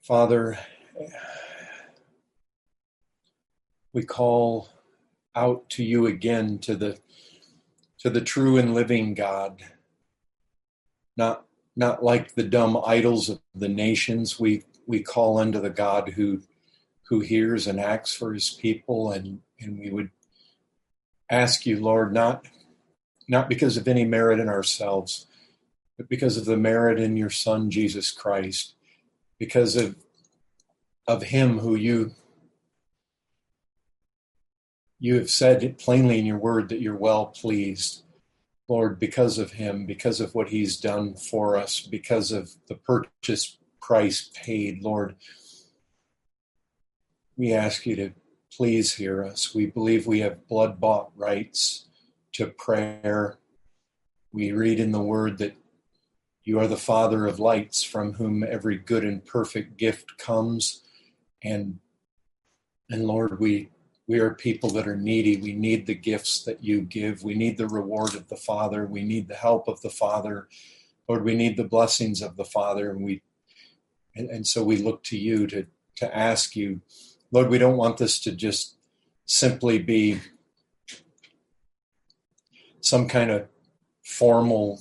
Father, we call out to you again, to the true and living God, not like the dumb idols of the nations. We call unto the God who hears and acts for his people, and we would ask you, Lord, not because of any merit in ourselves, but because of the merit in your Son, Jesus Christ, because of him who you have said it plainly in your word that you're well pleased. Lord, because of him, because of what he's done for us, because of the purchase price paid, Lord, we ask you to please hear us. We believe we have blood-bought rights to prayer. We read in the word that you are the Father of lights, from whom every good and perfect gift comes. And Lord, we are people that are needy. We need the gifts that you give. We need the reward of the Father. We need the help of the Father. Lord, we need the blessings of the Father. And so we look to you to ask you, Lord, we don't want this to just simply be some kind of formal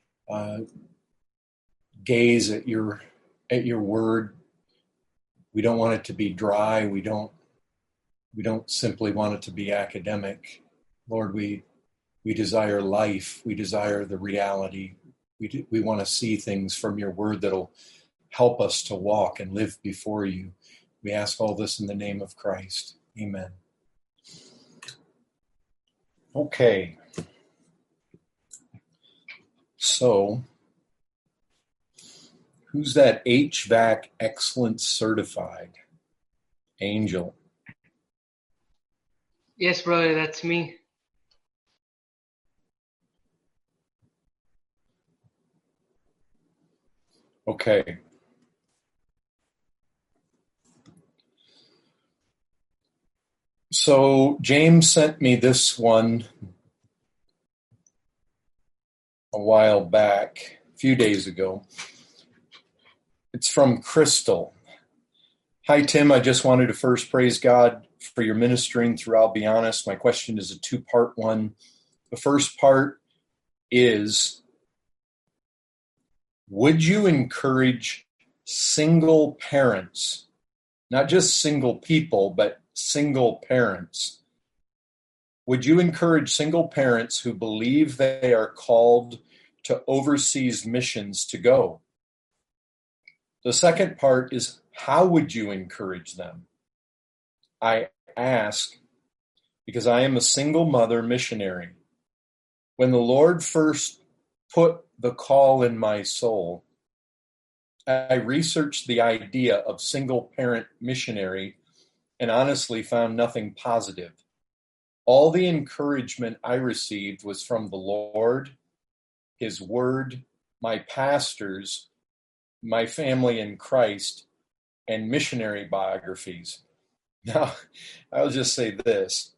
gaze at your word. We don't want it to be dry. We don't simply want it to be academic. Lord, we desire life. We desire the reality. We want to see things from your word that'll help us to walk and live before you. We ask all this in the name of Christ. Amen. Okay. So, who's that HVAC Excellence Certified? Angel. Yes, brother, that's me. Okay. So James sent me this one a while back, a few days ago. It's from Crystal. Hi, Tim. I just wanted to first praise God for your ministering through I'll Be Honest. My question is a two-part one. The first part is, would you encourage single parents, not just single people, but single parents? Would you encourage single parents who believe they are called to overseas missions to go? The second part is, how would you encourage them? I ask because I am a single mother missionary. When the Lord first put the call in my soul, I researched the idea of single parent missionary and honestly found nothing positive. All the encouragement I received was from the Lord, his word, my pastors, my family in Christ, and missionary biographies. Now, I'll just say this.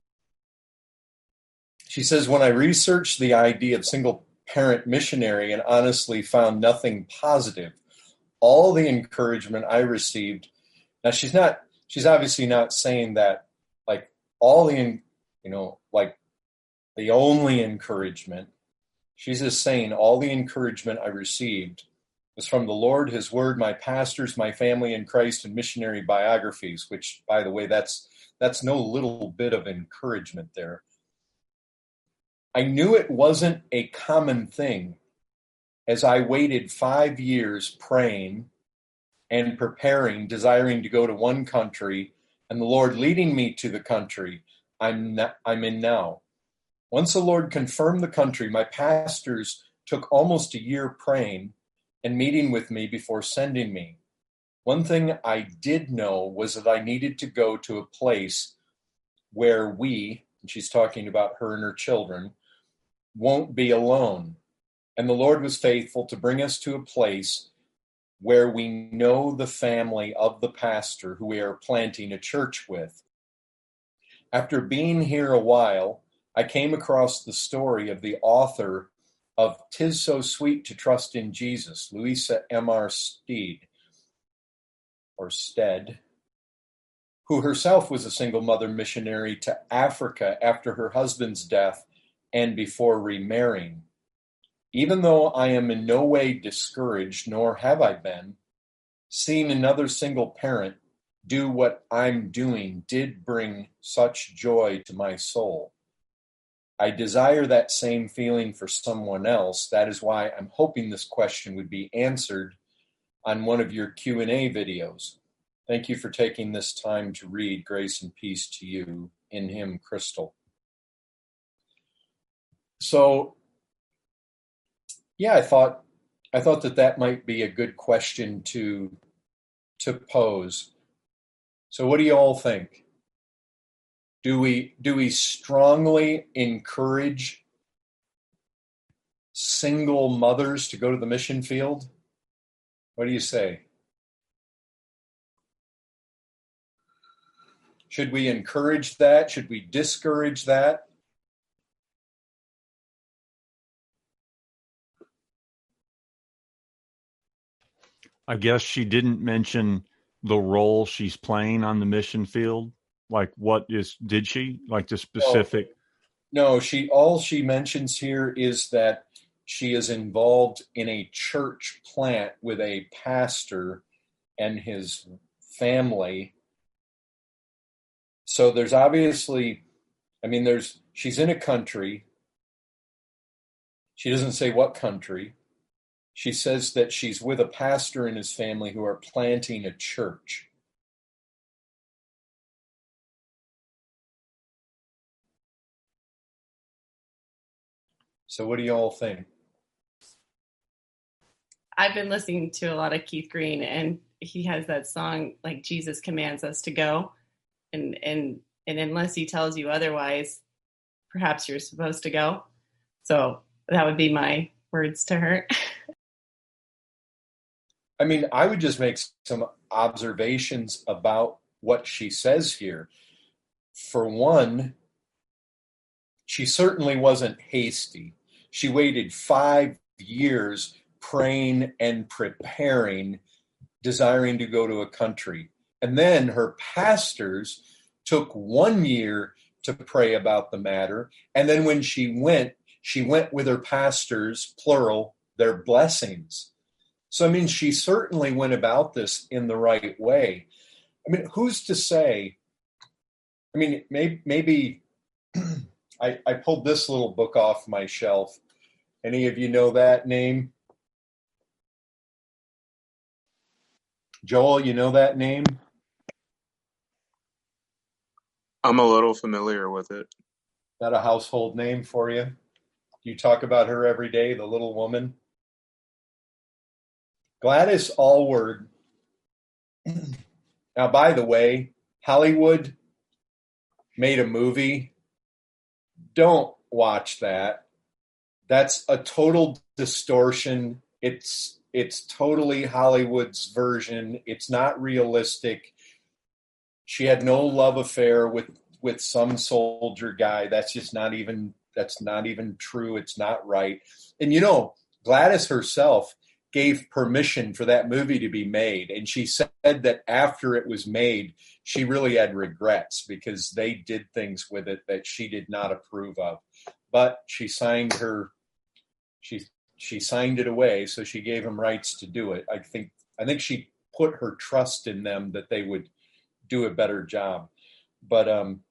She says, when I researched the idea of single parent missionary and honestly found nothing positive, all the encouragement I received. Now, she's obviously not saying that like all the, like the only encouragement. She's just saying all the encouragement I received was from the Lord, his word, my pastors, my family in Christ, and missionary biographies, which, by the way, that's no little bit of encouragement there. I knew it wasn't a common thing as I waited 5 years praying and preparing, desiring to go to one country, and the Lord leading me to the country I'm in now. Once the Lord confirmed the country, my pastors took almost a year praying and meeting with me before sending me. One thing I did know was that I needed to go to a place where we, and she's talking about her and her children, won't be alone. And the Lord was faithful to bring us to a place where we know the family of the pastor who we are planting a church with. After being here a while, I came across the story of the author of 'Tis So Sweet to Trust in Jesus, Louisa M.R. Steed. or Stead, who herself was a single mother missionary to Africa after her husband's death and before remarrying. Even though I am in no way discouraged, nor have I been, seeing another single parent do what I'm doing did bring such joy to my soul. I desire that same feeling for someone else. That is why I'm hoping this question would be answered on one of your Q&A videos. Thank you for taking this time to read. Grace and peace to you. In him, Crystal. So, yeah, I thought that might be a good question to pose. So what do you all think? Do we strongly encourage single mothers to go to the mission field? What do you say? Should we encourage that? Should we discourage that? I guess she didn't mention the role she's playing on the mission field. Like, did she? Like the specific? No, all she mentions here is that she is involved in a church plant with a pastor and his family. So there's obviously, she's in a country. She doesn't say what country. She says that she's with a pastor and his family who are planting a church. So what do you all think? I've been listening to a lot of Keith Green, and he has that song, like, Jesus commands us to go. And unless he tells you otherwise, perhaps you're supposed to go. So that would be my words to her. I would just make some observations about what she says here. For one, she certainly wasn't hasty. She waited 5 years praying and preparing, desiring to go to a country. And then her pastors took 1 year to pray about the matter. And then when she went with her pastors, plural, their blessings. So, she certainly went about this in the right way. Who's to say? Maybe I pulled this little book off my shelf. Any of you know that name? Joel, you know that name? I'm a little familiar with it. Not a household name for you? You talk about her every day, the little woman? Gladys Aylward. Now, by the way, Hollywood made a movie. Don't watch that. That's a total distortion. It's totally Hollywood's version. It's not realistic. She had no love affair with some soldier guy. That's not even true. It's not right. And Gladys herself gave permission for that movie to be made. And she said that after it was made, she really had regrets because they did things with it that she did not approve of. But she signed it away, so she gave them rights to do it. I think she put her trust in them that they would do a better job. But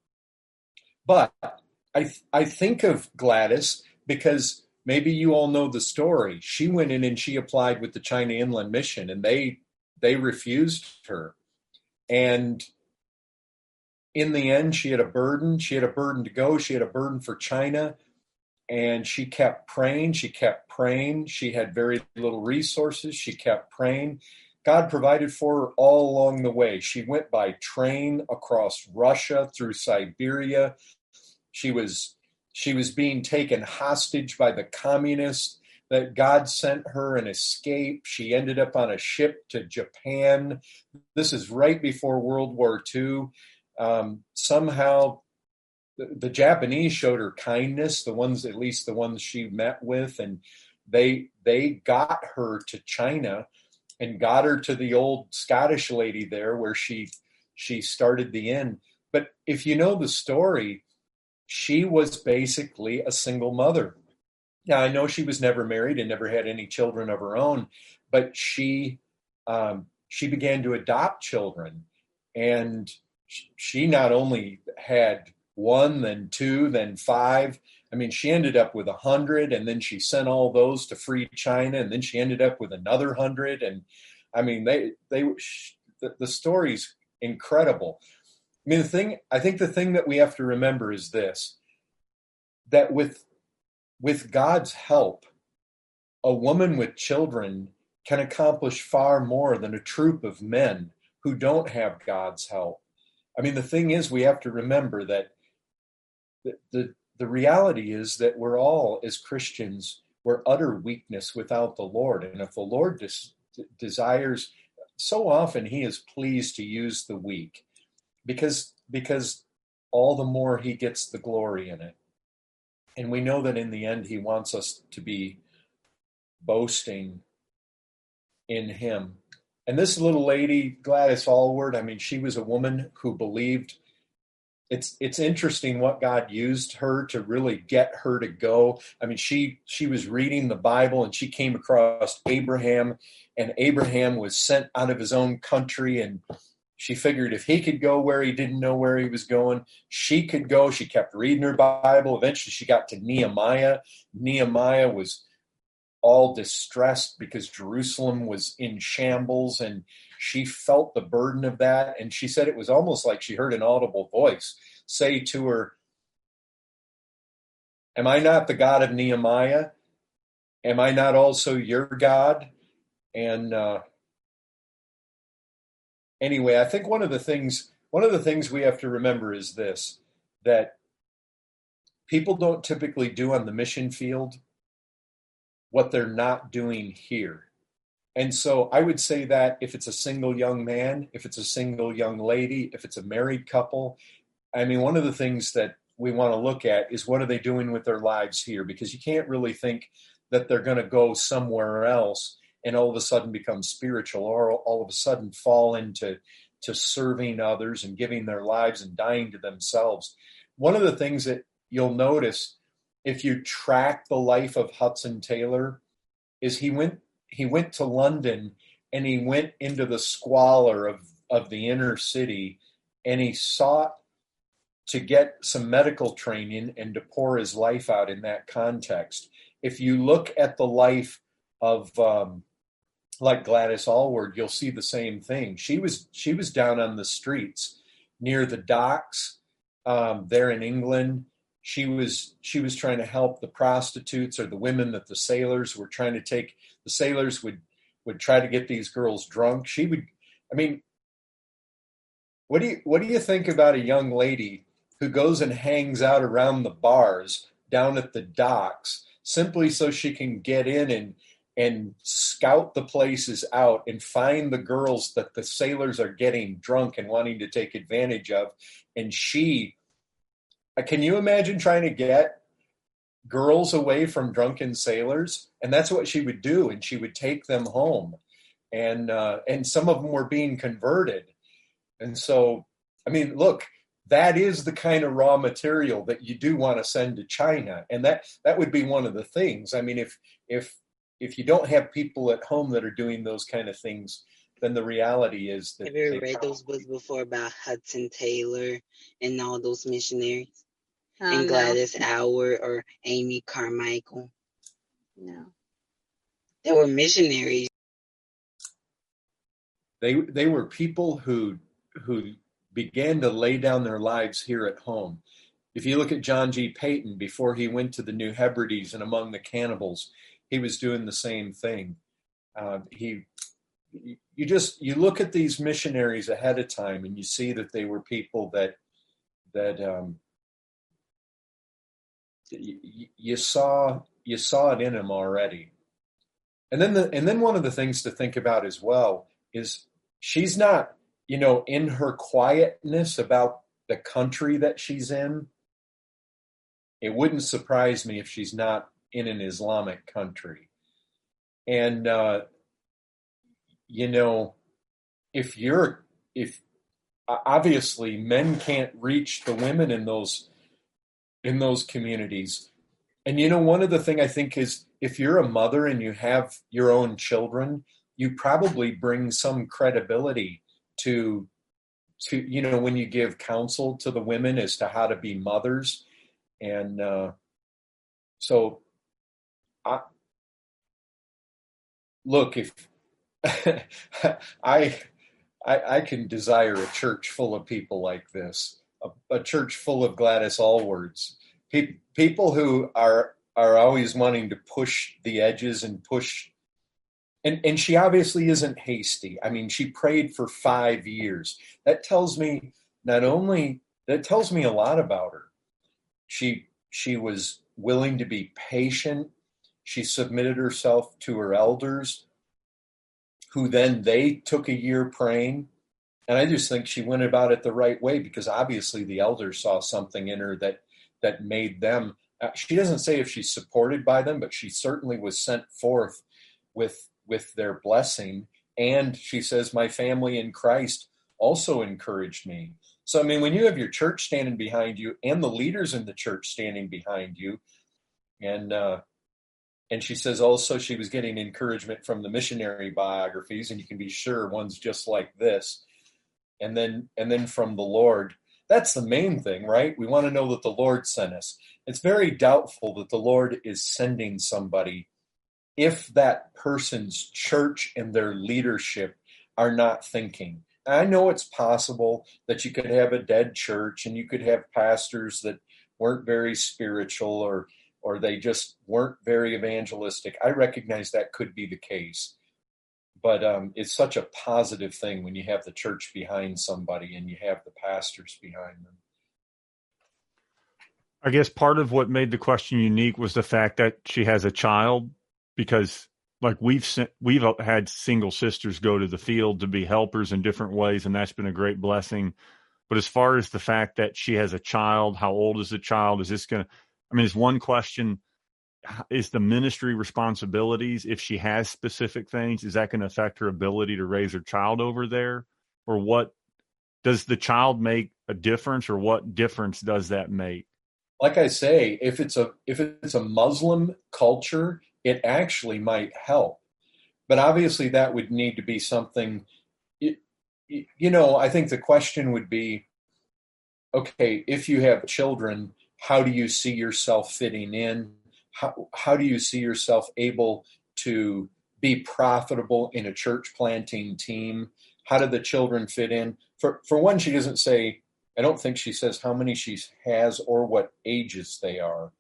I think of Gladys because maybe you all know the story. She went in and she applied with the China Inland Mission, and they refused her. And in the end, she had a burden. She had a burden to go. She had a burden for China. And she kept praying. She kept praying. She had very little resources. She kept praying. God provided for her all along the way. She went by train across Russia through Siberia. She was being taken hostage by the communists. That God sent her an escape. She ended up on a ship to Japan. This is right before World War II. Somehow the Japanese showed her kindness, at least the ones she met with, and they got her to China. and got her to the old Scottish lady there where she started the inn. But if you know the story, she was basically a single mother. Now, I know she was never married and never had any children of her own, but she began to adopt children. And she not only had one, then two, then five. I mean, she ended up with 100, and then she sent all those to free China, and then she ended up with another 100. And I mean, the story's incredible. I mean, I think the thing that we have to remember is this, that with God's help, a woman with children can accomplish far more than a troop of men who don't have God's help. I mean, the thing is, we have to remember that the reality is that we're all, as Christians, we're utter weakness without the Lord. And if the Lord desires, so often he is pleased to use the weak because all the more he gets the glory in it. And we know that in the end, he wants us to be boasting in him. And this little lady, Gladys Aylward, I mean, she was a woman who believed. It's interesting what God used her to really get her to go. I mean, she was reading the Bible and she came across Abraham, and Abraham was sent out of his own country, and she figured if he could go where he didn't know where he was going, she could go. She kept reading her Bible. Eventually she got to Nehemiah. Nehemiah was all distressed because Jerusalem was in shambles, and she felt the burden of that. And she said it was almost like she heard an audible voice say to her, "Am I not the God of Nehemiah? Am I not also your God?" And anyway, I think one of the things we have to remember is this, that people don't typically do on the mission field what they're not doing here. And so I would say that if it's a single young man, if it's a single young lady, if it's a married couple, I mean, one of the things that we want to look at is what are they doing with their lives here? Because you can't really think that they're going to go somewhere else and all of a sudden become spiritual, or all of a sudden fall into serving others and giving their lives and dying to themselves. One of the things that you'll notice if you track the life of Hudson Taylor is he went to London, and he went into the squalor of the inner city, and he sought to get some medical training and to pour his life out in that context. If you look at the life of like Gladys Aylward, you'll see the same thing. She was down on the streets near the docks there in England. She was trying to help the prostitutes or the women that the sailors were trying to take. The sailors would try to get these girls drunk. What do you think about a young lady who goes and hangs out around the bars down at the docks simply so she can get in and scout the places out and find the girls that the sailors are getting drunk and wanting to take advantage of? And can you imagine trying to get girls away from drunken sailors? And that's what she would do. And she would take them home. And some of them were being converted. And so, I mean, look, that is the kind of raw material that you do want to send to China. And that would be one of the things. I mean, if you don't have people at home that are doing those kind of things, then the reality is that... Have you ever read those books before about Hudson Taylor and all those missionaries? And Gladys Aylward or Amy Carmichael? No. They were missionaries. They were people who began to lay down their lives here at home. If you look at John G. Paton, before he went to the New Hebrides and among the cannibals, he was doing the same thing. You look at these missionaries ahead of time, and you see that they were people that you saw it in them already. And then one of the things to think about as well is she's not, in her quietness about the country that she's in. It wouldn't surprise me if she's not in an Islamic country. And you know, if obviously men can't reach the women in those communities. And one of the thing I think is, if you're a mother and you have your own children, you probably bring some credibility to when you give counsel to the women as to how to be mothers. And so if I can desire a church full of people like this, a church full of Gladys Allwards, people who are always wanting to push the edges and push. And she obviously isn't hasty. I mean, she prayed for 5 years. That tells me a lot about her. She was willing to be patient. She submitted herself to her elders, who then they took a year praying. And I just think she went about it the right way, because obviously the elders saw something in her that made them. She doesn't say if she's supported by them, but she certainly was sent forth with their blessing. And she says, my family in Christ also encouraged me. So, I mean, when you have your church standing behind you and the leaders in the church standing behind you, and she says also she was getting encouragement from the missionary biographies, and you can be sure one's just like this. And then from the Lord. That's the main thing, right? We want to know that the Lord sent us. It's very doubtful that the Lord is sending somebody if that person's church and their leadership are not thinking. I know it's possible that you could have a dead church and you could have pastors that weren't very spiritual, or they just weren't very evangelistic. I recognize that could be the case. But it's such a positive thing when you have the church behind somebody and you have the pastors behind them. I guess part of what made the question unique was the fact that she has a child, because like we've had single sisters go to the field to be helpers in different ways, and that's been a great blessing. But as far as the fact that she has a child, how old is the child? Is one question, is the ministry responsibilities, if she has specific things, is that going to affect her ability to raise her child over there? Or what does the child make a difference, or what difference does that make? Like I say, if it's a Muslim culture, it actually might help. But obviously that would need to be something, I think the question would be, okay, if you have children, how do you see yourself fitting in? How do you see yourself able to be profitable in a church planting team? How do the children fit in? For one, she doesn't say, I don't think she says how many she has or what ages they are.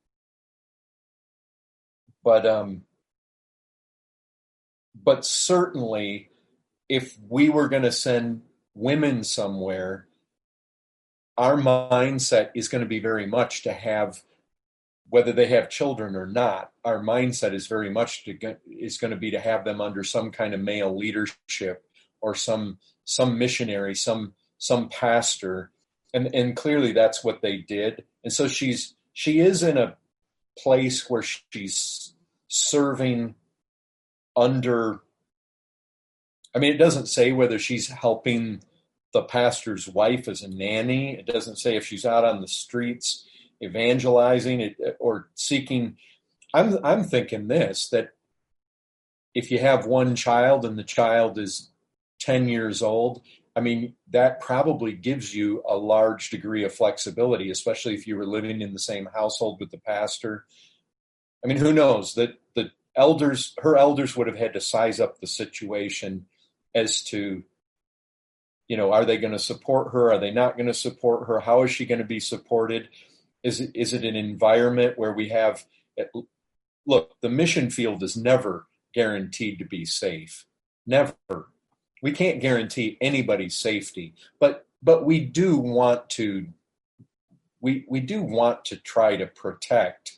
But certainly, if we were going to send women somewhere, our mindset is going to be very much to have, whether they have children or not, our mindset is very much going to be to have them under some kind of male leadership, or some missionary, some pastor, and clearly that's what they did. And so she is in a place where she's serving under. I mean, it doesn't say whether she's helping the pastor's wife as a nanny. It doesn't say if she's out on the streets evangelizing or seeking. I'm thinking that if you have one child and the child is 10 years old, I mean, that probably gives you a large degree of flexibility, especially if you were living in the same household with the pastor. I mean, who knows that her elders would have had to size up the situation as to, are they going to support her? Are they not going to support her? How is she going to be supported? Is it an environment where we have, look, the mission field is never guaranteed to be safe. Never. We can't guarantee anybody's safety, but we do want to, we do want to try to protect,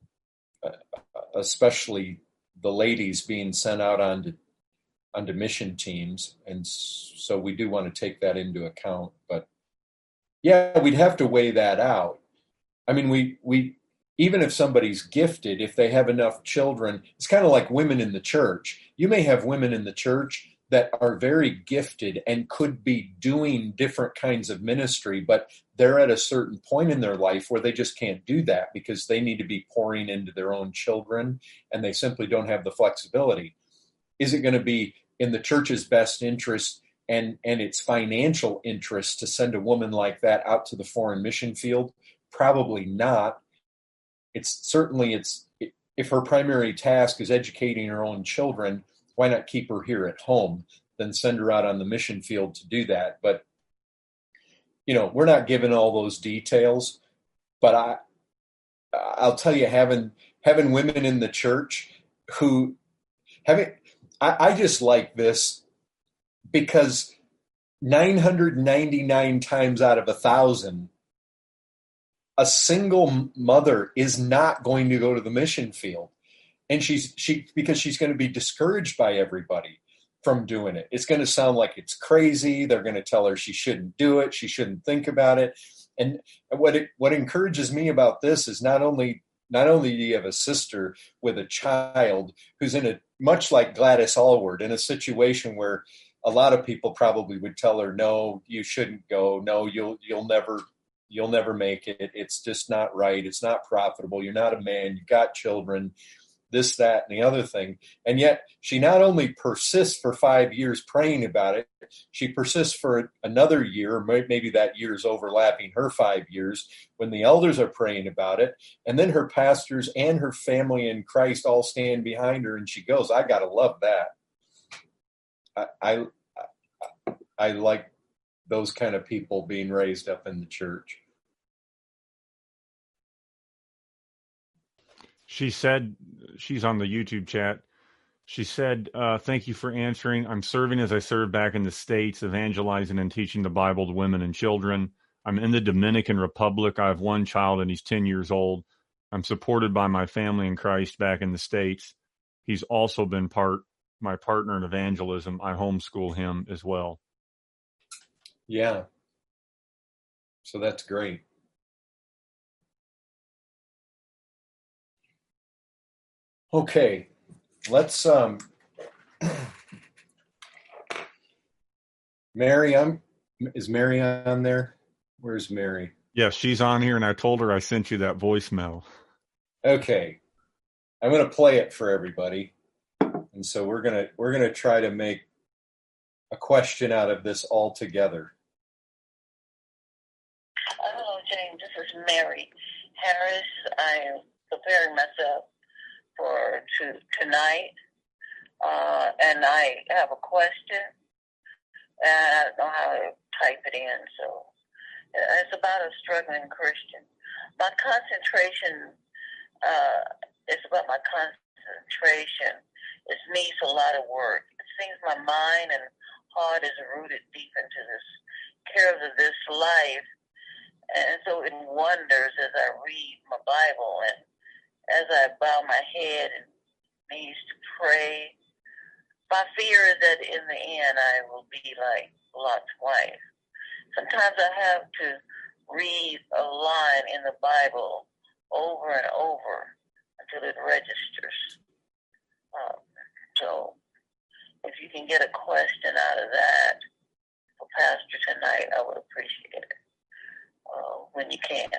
especially the ladies being sent out onto mission teams. And so we do want to take that into account, but yeah, we'd have to weigh that out. I mean, we even if somebody's gifted, if they have enough children, it's kind of like women in the church. You may have women in the church that are very gifted and could be doing different kinds of ministry, but they're at a certain point in their life where they just can't do that because they need to be pouring into their own children and they simply don't have the flexibility. Is it going to be in the church's best interest and its financial interest to send a woman like that out to the foreign mission field? Probably not. It's if her primary task is educating her own children, why not keep her here at home than send her out on the mission field to do that? But, we're not given all those details, but I'll tell you, having women in the church who I just like this because 999 times out of 1,000, a single mother is not going to go to the mission field. And because she's going to be discouraged by everybody from doing it. It's going to sound like it's crazy. They're going to tell her she shouldn't do it. She shouldn't think about it. And what encourages me about this is not only do you have a sister with a child who's much like Gladys Allward, in a situation where a lot of people probably would tell her, no, you shouldn't go. No, you'll never make it. It's just not right. It's not profitable. You're not a man. You've got children. This, that, and the other thing. And yet she not only persists for 5 years praying about it, she persists for another year, maybe that year is overlapping her 5 years, when the elders are praying about it. And then her pastors and her family in Christ all stand behind her, and she goes. I got to love that. I like those kind of people being raised up in the church. She said, she's on the YouTube chat. She said, thank you for answering. I'm serving as I served back in the States, evangelizing and teaching the Bible to women and children. I'm in the Dominican Republic. I have one child and he's 10 years old. I'm supported by my family in Christ back in the States. He's also been my partner in evangelism. I homeschool him as well. Yeah. So that's great. Okay, let's Mary, is Mary on there? Where's Mary? Yeah, she's on here, and I told her I sent you that voicemail. Okay. I'm going to play it for everybody. And so we're going to try to make a question out of this all together. Hello, James. This is Mary Harris. I am preparing myself for tonight, and I have a question, and I don't know how to type it in, so it's about a struggling Christian. My concentration, it's about my concentration. It needs a lot of work. It seems my mind and heart is rooted deep into this cares of this life, and so it wanders as I read my Bible and as I bow my head and knees to pray. My fear is that in the end I will be like Lot's wife. Sometimes I have to read a line in the Bible over and over until it registers. So if you can get a question out of that for Pastor tonight, I would appreciate it when you can.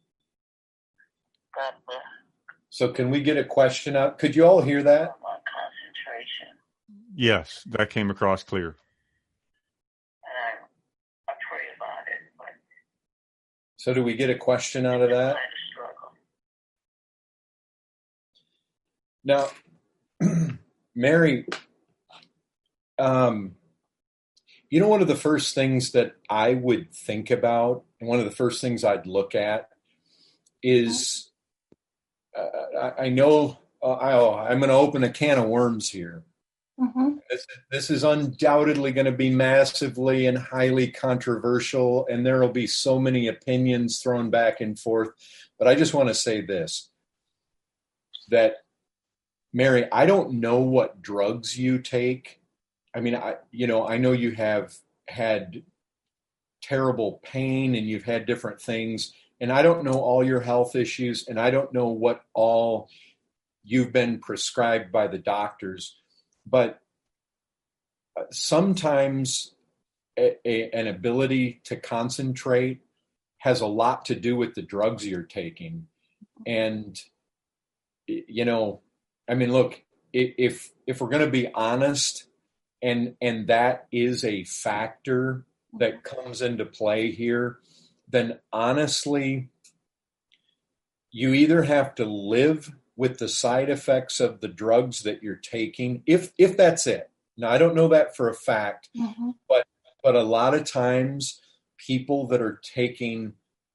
God bless. So can we get a question out? Could you all hear that? My concentration. Yes, that came across clear. And I pray about it. But so do we get a question out of that? Now, Mary, one of the first things that I would think about, and one of the first things I'd look at is, I know I'm going to open a can of worms here. Mm-hmm. This is undoubtedly going to be massively and highly controversial, and there will be so many opinions thrown back and forth. But I just want to say this, that, Mary, I don't know what drugs you take. I mean, I know you have had terrible pain and you've had different things, and I don't know all your health issues, and I don't know what all you've been prescribed by the doctors, but sometimes an ability to concentrate has a lot to do with the drugs you're taking. And, I mean, look, if we're going to be honest, and that is a factor that comes into play here, then honestly, you either have to live with the side effects of the drugs that you're taking, if that's it. Now, I don't know that for a fact, but a lot of times people that are taking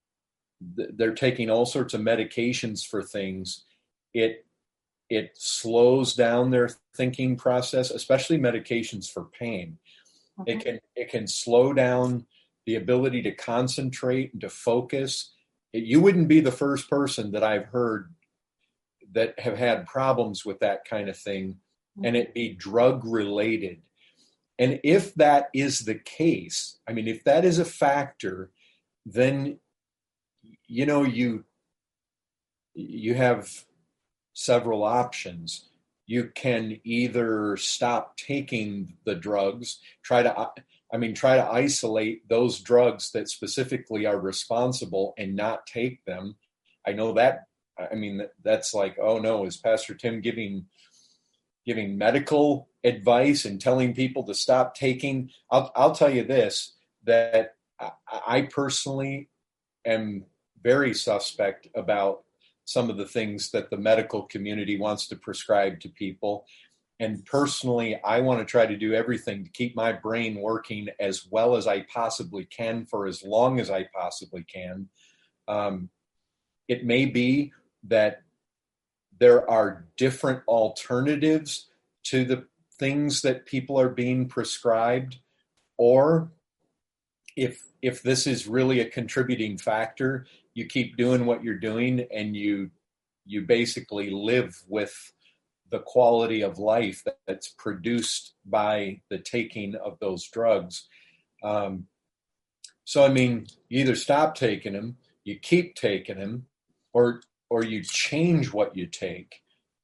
all sorts of medications for things, it slows down their thinking process, especially medications for pain. It can slow down the ability to concentrate and to focus. You wouldn't be the first person that I've heard that have had problems with that kind of thing, and it be drug related. And if that is the case, I mean, if that is a factor, then you have several options. You can either stop taking the drugs, try to isolate those drugs that specifically are responsible and not take them. I know that, that's like, oh no, is Pastor Tim giving medical advice and telling people to stop taking? I'll tell you this, that I personally am very suspect about some of the things that the medical community wants to prescribe to people. And personally, I want to try to do everything to keep my brain working as well as I possibly can for as long as I possibly can. It may be that there are different alternatives to the things that people are being prescribed, or if this is really a contributing factor, you keep doing what you're doing and you basically live with the quality of life that's produced by the taking of those drugs. So, you either stop taking them, you keep taking them, or you change what you take.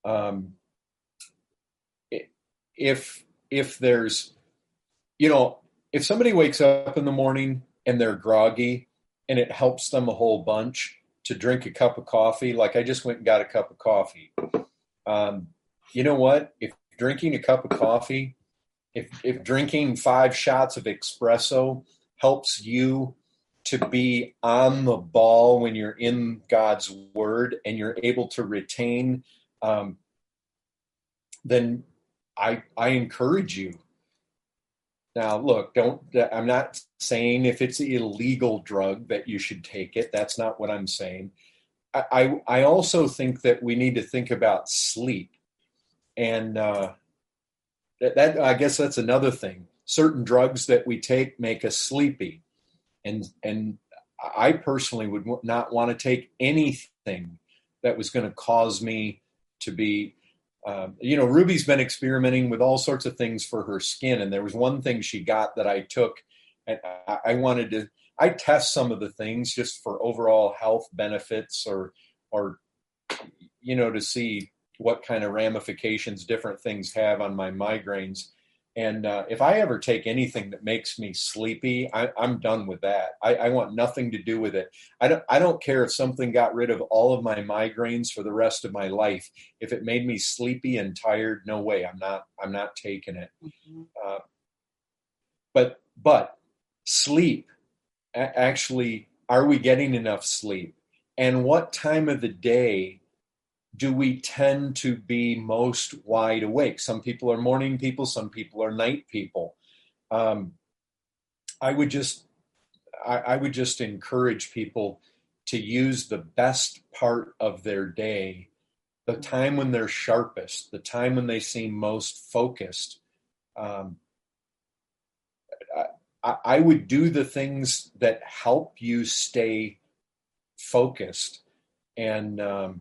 If there's, if somebody wakes up in the morning and they're groggy and it helps them a whole bunch to drink a cup of coffee, like I just went and got a cup of coffee. You know what? If drinking a cup of coffee, if drinking 5 shots of espresso helps you to be on the ball when you're in God's word and you're able to retain, then I encourage you. Now, look, I'm not saying if it's an illegal drug that you should take it. That's not what I'm saying. I also think that we need to think about sleep. And that I guess that's another thing. Certain drugs that we take make us sleepy. And I personally would not want to take anything that was going to cause me to be, Ruby's been experimenting with all sorts of things for her skin. And there was one thing she got that I took, and I test some of the things just for overall health benefits or to see what kind of ramifications different things have on my migraines. And if I ever take anything that makes me sleepy, I'm done with that. I want nothing to do with it. I don't care if something got rid of all of my migraines for the rest of my life. If it made me sleepy and tired, no way. I'm not taking it. But sleep, actually, are we getting enough sleep? And what time of the day do we tend to be most wide awake? Some people are morning people, some people are night people. I would just encourage people to use the best part of their day, the time when they're sharpest, the time when they seem most focused. I would do the things that help you stay focused, and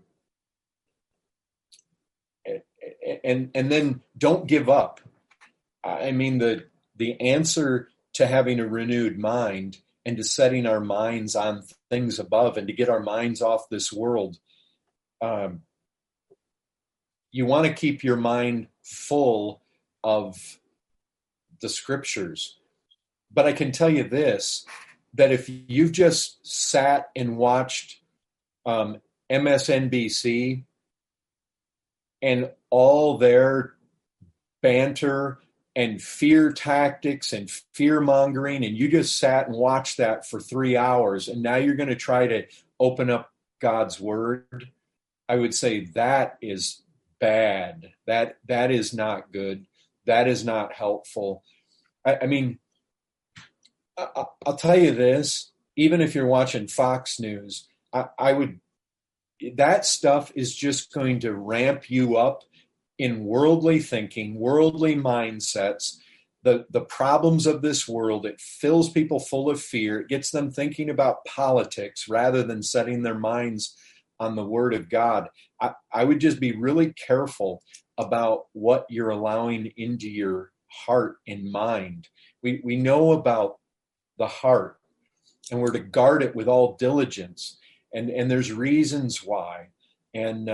then don't give up. I mean, the answer to having a renewed mind and to setting our minds on things above and to get our minds off this world, you want to keep your mind full of the scriptures. But I can tell you this, that if you've just sat and watched MSNBC and all their banter and fear tactics and fear mongering, and you just sat and watched that for 3 hours, and now you're going to try to open up God's word, I would say that is bad. That is not good. That is not helpful. I mean, I'll tell you this, even if you're watching Fox News, that stuff is just going to ramp you up in worldly thinking, worldly mindsets, the problems of this world. It fills people full of fear. It gets them thinking about politics rather than setting their minds on the Word of God. I would just be really careful about what you're allowing into your heart and mind. We know about the heart, and we're to guard it with all diligence. And there's reasons why. And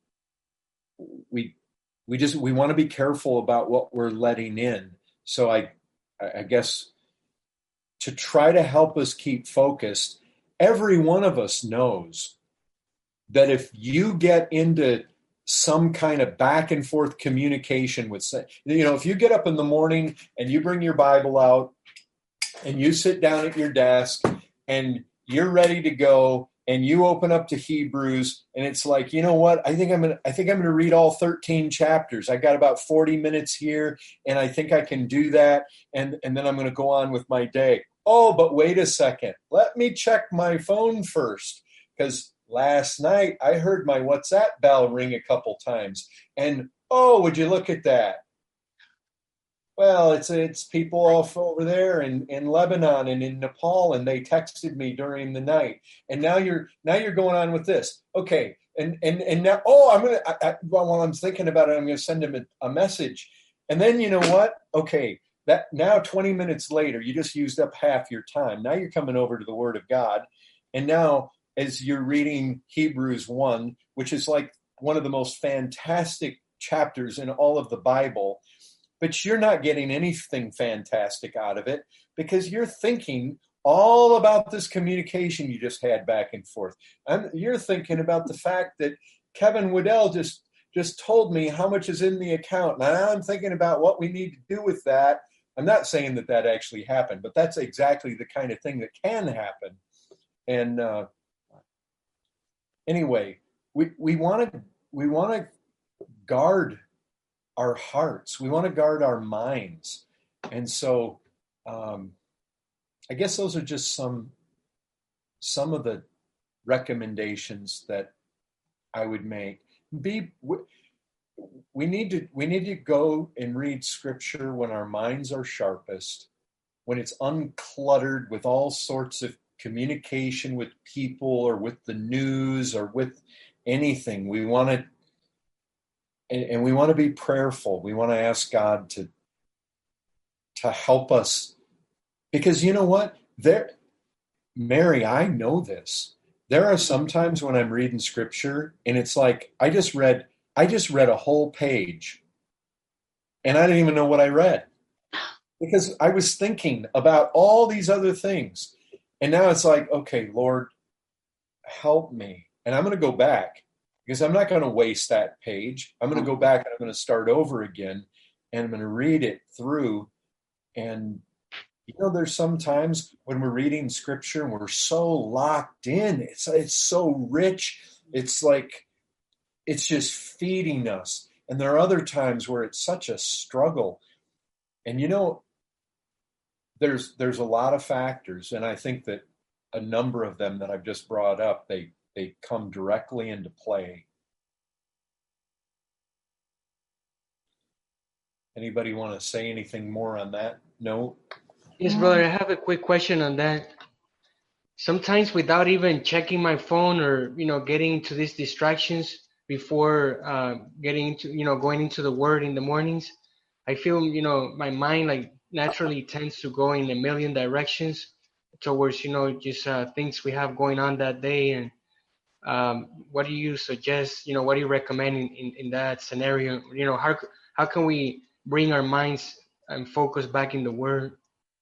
we want to be careful about what we're letting in. So I guess to try to help us keep focused, every one of us knows that if you get into some kind of back and forth communication with, if you get up in the morning and you bring your Bible out and you sit down at your desk and you're ready to go, and you open up to Hebrews, and it's like, you know what? I think I'm gonna read all 13 chapters. I got about 40 minutes here, and I think I can do that, and then I'm gonna go on with my day. Oh, but wait a second. Let me check my phone first, because last night I heard my WhatsApp bell ring a couple times, and oh, would you look at that? Well, it's people off over there in Lebanon and in Nepal, and they texted me during the night. And now you're going on with this. Okay, and now while I'm thinking about it, I'm gonna send him a message. And then you know what? Okay, that now 20 minutes later, you just used up half your time. Now you're coming over to the Word of God, and now as you're reading Hebrews 1, which is like one of the most fantastic chapters in all of the Bible. But you're not getting anything fantastic out of it because you're thinking all about this communication you just had back and forth. You're thinking about the fact that Kevin Waddell just told me how much is in the account. Now I'm thinking about what we need to do with that. I'm not saying that actually happened, but that's exactly the kind of thing that can happen. And anyway, we want to guard our hearts. We want to guard our minds. And so I guess those are just some of the recommendations that I would make. We need to go and read scripture when our minds are sharpest, when it's uncluttered with all sorts of communication with people or with the news or with anything. We want to And we want to be prayerful. We want to ask God to help us. Because you know what? Mary, I know this. There are some times when I'm reading scripture and it's like, I just read a whole page and I didn't even know what I read because I was thinking about all these other things. And now it's like, okay, Lord, help me. And I'm going to go back. Because I'm not going to waste that page. I'm going to go back and I'm going to start over again and I'm going to read it through. And, there's some times when we're reading scripture and we're so locked in. It's so rich. It's like, it's just feeding us. And there are other times where it's such a struggle. And, there's a lot of factors. And I think that a number of them that I've just brought up, they come directly into play. Anybody want to say anything more on that? No? Yes, brother, I have a quick question on that. Sometimes without even checking my phone or, getting to these distractions before getting into, going into the Word in the mornings, I feel, my mind like naturally tends to go in a million directions towards, just things we have going on that day. And what do you suggest, what do you recommend in that scenario? How can we bring our minds and focus back in the Word.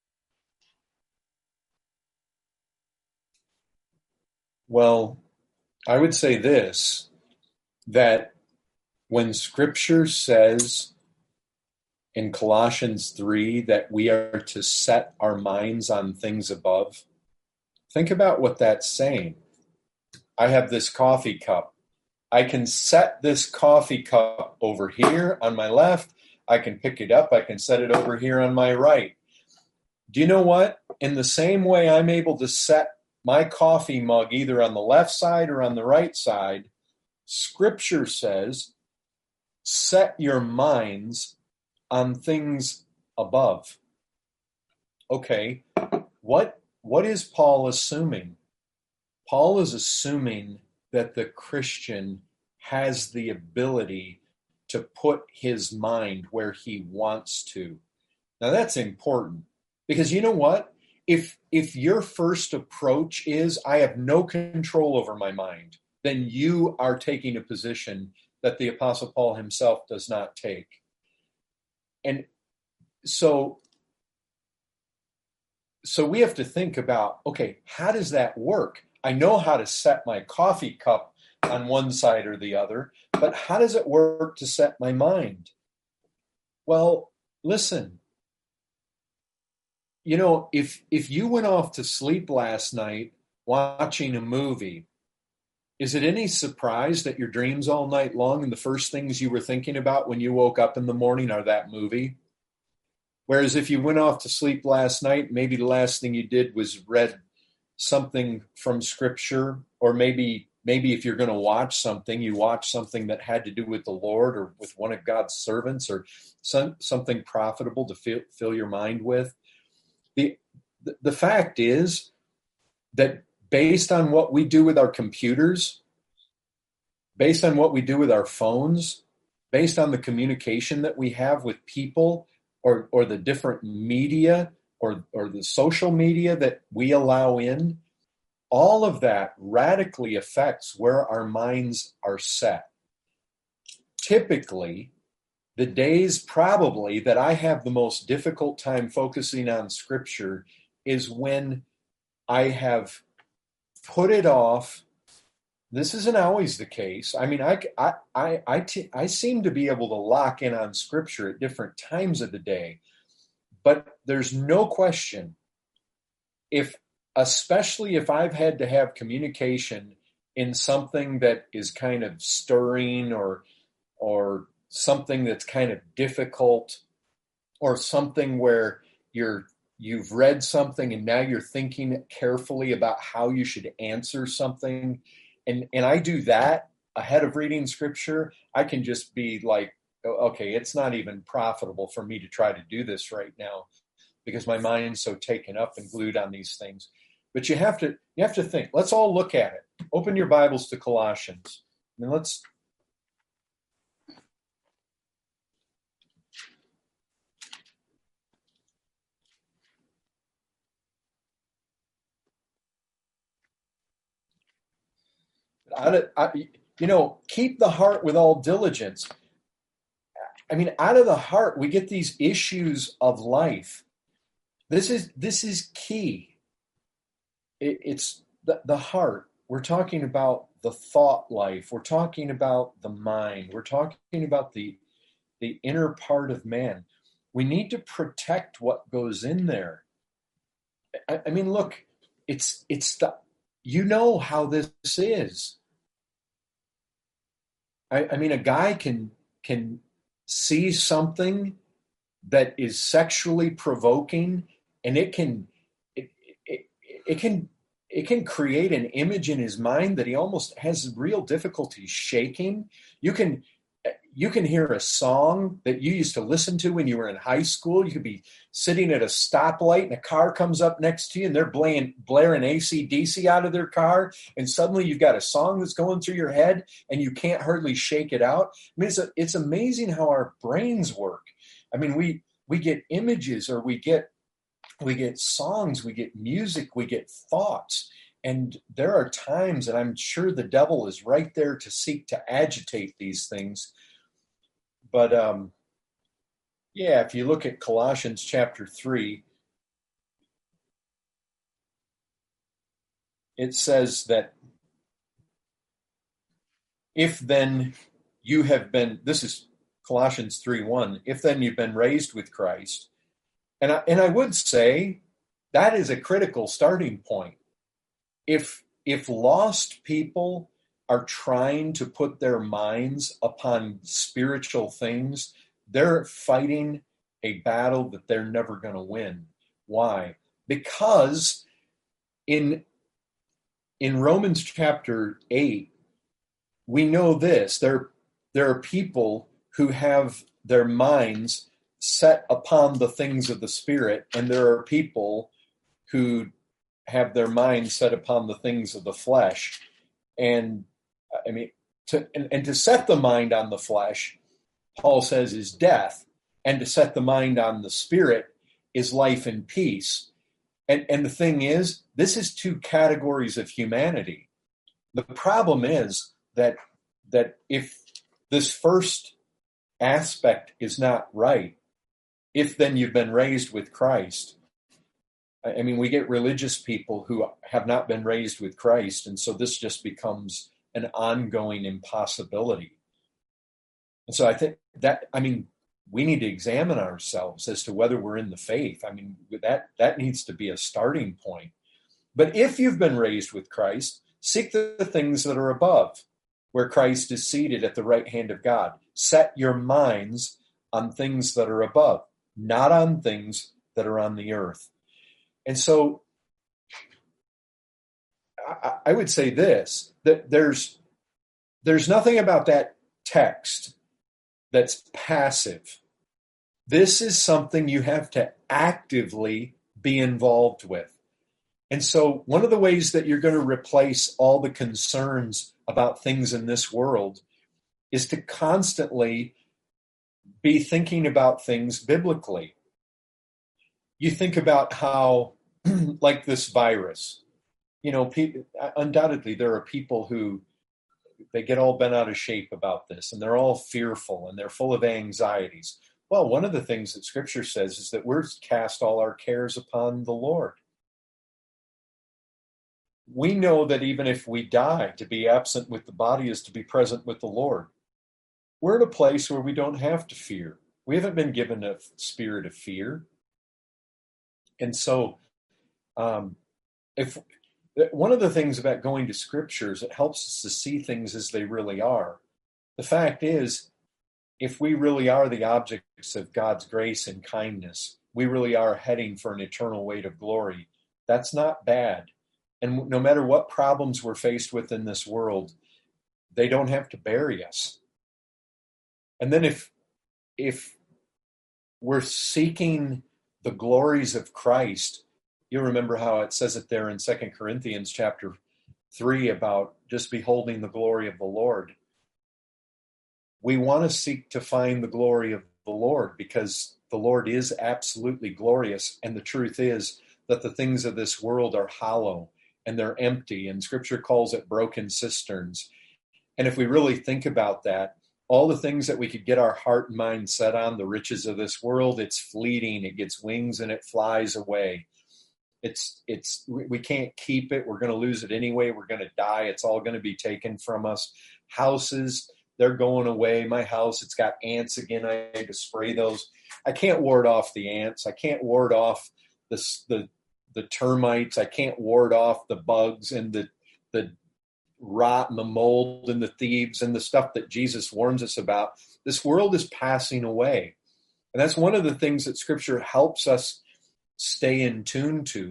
Well, I would say this, that when Scripture says in Colossians 3 that we are to set our minds on things above, think about what that's saying. I have this coffee cup. I can set this coffee cup over here on my left. I can pick it up. I can set it over here on my right. Do you know what? In the same way I'm able to set my coffee mug either on the left side or on the right side, Scripture says, set your minds on things above. Okay, what is Paul assuming? Paul is assuming that the Christian has the ability to put his mind where he wants to. Now that's important, because you know what? If your first approach is, I have no control over my mind, then you are taking a position that the Apostle Paul himself does not take. And so we have to think about, okay, how does that work? I know how to set my coffee cup on one side or the other, but how does it work to set my mind? Well, listen, you know, if you went off to sleep last night watching a movie, is it any surprise that your dreams all night long and the first things you were thinking about when you woke up in the morning are that movie? Whereas if you went off to sleep last night, maybe the last thing you did was read something from Scripture, or maybe if you're going to watch something, you watch something that had to do with the Lord or with one of God's servants, or something profitable to fill your mind with. The fact is that based on what we do with our computers, based on what we do with our phones, based on the communication that we have with people, or the different media or the social media that we allow in, all of that radically affects where our minds are set. Typically, the days probably that I have the most difficult time focusing on Scripture is when I have put it off. This isn't always the case. I mean, I seem to be able to lock in on Scripture at different times of the day, but there's no question, especially if I've had to have communication in something that is kind of stirring, or something that's kind of difficult, or something where you've read something and now you're thinking carefully about how you should answer something. And I do that ahead of reading Scripture, I can just be like, okay, it's not even profitable for me to try to do this right now because my mind's so taken up and glued on these things. But you have to think. Let's all look at it. Open your Bibles to Colossians. And let's keep the heart with all diligence. I mean, out of the heart, we get these issues of life. This is key. It's the heart. We're talking about the thought life. We're talking about the mind. We're talking about the inner part of man. We need to protect what goes in there. I mean, look, it's you know how this is. I mean, a guy can see something that is sexually provoking, and it can create an image in his mind that he almost has real difficulty shaking. You can hear a song that you used to listen to when you were in high school. You could be sitting at a stoplight and a car comes up next to you and they're blaring AC/DC out of their car, and suddenly you've got a song that's going through your head and you can't hardly shake it out. I mean, it's amazing how our brains work. I mean, we get images, or we get songs, we get music, we get thoughts. And there are times, and I'm sure the devil is right there to seek to agitate these things. But, Yeah, if you look at Colossians chapter 3, it says that if then you have been, this is Colossians 3:1, if then you've been raised with Christ, and I would say that is a critical starting point. If lost people are trying to put their minds upon spiritual things, they're fighting a battle that they're never going to win. Why? Because in Romans chapter 8, we know this. There are people who have their minds set upon the things of the Spirit, and there are people who have their minds set upon the things of the flesh. And I mean, to set the mind on the flesh, Paul says, is death, and to set the mind on the Spirit is life and peace. And the thing is, this is two categories of humanity. The problem is that if this first aspect is not right, if then you've been raised with Christ, I mean, we get religious people who have not been raised with Christ, and so this just becomes an ongoing impossibility. And so I think that, I mean, we need to examine ourselves as to whether we're in the faith. I mean, that needs to be a starting point. But if you've been raised with Christ, seek the things that are above, where Christ is seated at the right hand of God. Set your minds on things that are above, not on things that are on the earth. And so I would say this, that there's nothing about that text that's passive. This is something you have to actively be involved with. And so one of the ways that you're going to replace all the concerns about things in this world is to constantly be thinking about things biblically. You think about how, like this virus, you know, undoubtedly there are people who they get all bent out of shape about this, and they're all fearful and they're full of anxieties. Well, one of the things that Scripture says is that we're to cast all our cares upon the Lord. We know that even if we die, to be absent with the body is to be present with the Lord. We're at a place where we don't have to fear. We haven't been given a spirit of fear. And so, if one of the things about going to Scripture is it helps us to see things as they really are. The fact is, if we really are the objects of God's grace and kindness, we really are heading for an eternal weight of glory. That's not bad. And no matter what problems we're faced with in this world, they don't have to bury us. And then if we're seeking the glories of Christ, you remember how it says it there in 2 Corinthians chapter 3 about just beholding the glory of the Lord. We want to seek to find the glory of the Lord because the Lord is absolutely glorious. And the truth is that the things of this world are hollow and they're empty. And Scripture calls it broken cisterns. And if we really think about that, all the things that we could get our heart and mind set on, the riches of this world, it's fleeting. It gets wings and it flies away. We can't keep it. We're going to lose it anyway. We're going to die. It's all going to be taken from us. Houses, they're going away. My house, it's got ants again. I had to spray those. I can't ward off the ants. I can't ward off the termites. I can't ward off the bugs and the rot and the mold and the thieves and the stuff that Jesus warns us about. This world is passing away. And that's one of the things that Scripture helps us stay in tune to.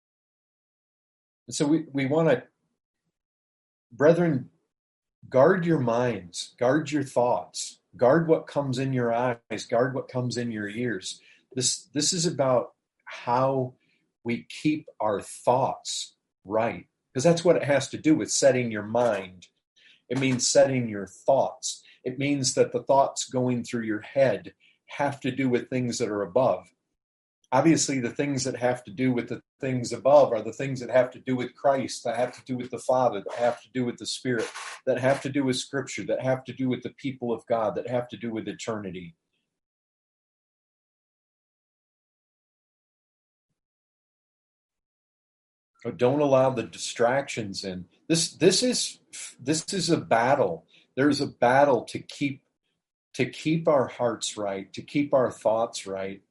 And so we want to, brethren, guard your minds, guard your thoughts, guard what comes in your eyes, guard what comes in your ears. This is about how we keep our thoughts right, because that's what it has to do with setting your mind. It means setting your thoughts. It means that the thoughts going through your head have to do with things that are above. Obviously, the things that have to do with the things above are the things that have to do with Christ, that have to do with the Father, that have to do with the Spirit, that have to do with Scripture, that have to do with the people of God, that have to do with eternity. Don't allow the distractions in. This is a battle. There's a battle to keep our hearts right, to keep our thoughts right.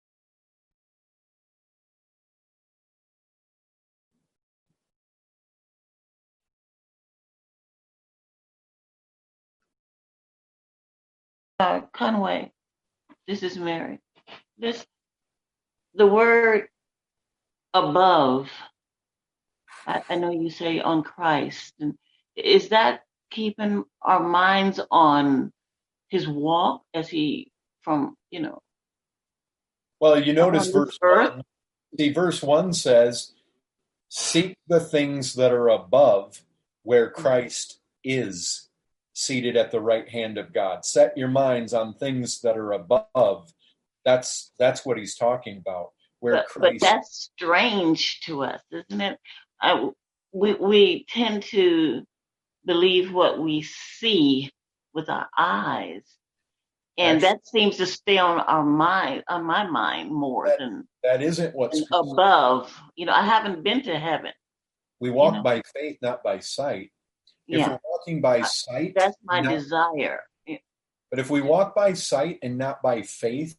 Conway, this is Mary. The word above, I know you say on Christ, and is that keeping our minds on his walk as he from, Well, you notice on this verse earth? 1. See, verse 1 says, seek the things that are above where Christ is seated at the right hand of God. Set your minds on things that are above. That's what he's talking about. Where But that's strange to us, isn't it? We tend to believe what we see with our eyes, and actually, that seems to stay on my mind more than that isn't what's above. I haven't been to heaven. We walk by faith, not by sight. If we're walking by sight, that's my desire. But if we walk by sight and not by faith,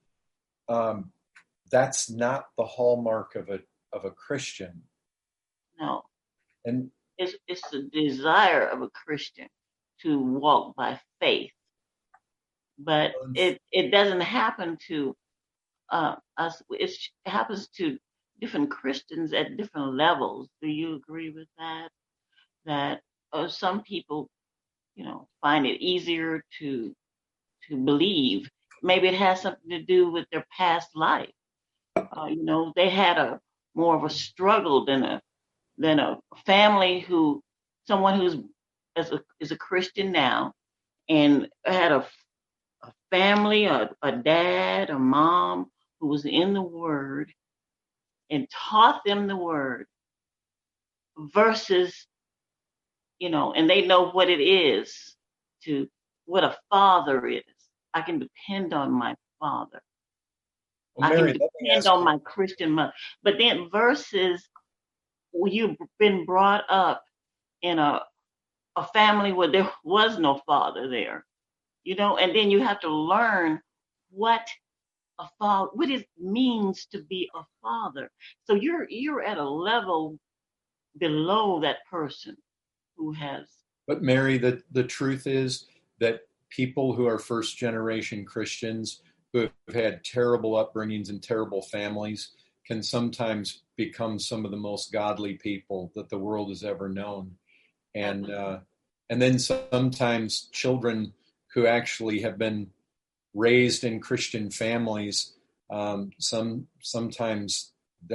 that's not the hallmark of a Christian. No, and it's the desire of a Christian to walk by faith, but it doesn't happen to us. It happens to different Christians at different levels. Do you agree with that? That some people, find it easier to believe. Maybe it has something to do with their past life. They had more of a struggle than a family someone who's is a Christian now and had a family, a dad, a mom who was in the Word and taught them the Word versus, and they know what it is what a father is. I can depend on my father. Well, I Mary, can depend on my Christian mother. But then versus you've been brought up in a family where there was no father there, and then you have to learn what it means to be a father. So you're at a level below that person who has. But Mary, the truth is that people who are first generation Christians who have had terrible upbringings and terrible families can sometimes become some of the most godly people that the world has ever known. And then sometimes children who actually have been raised in Christian families, sometimes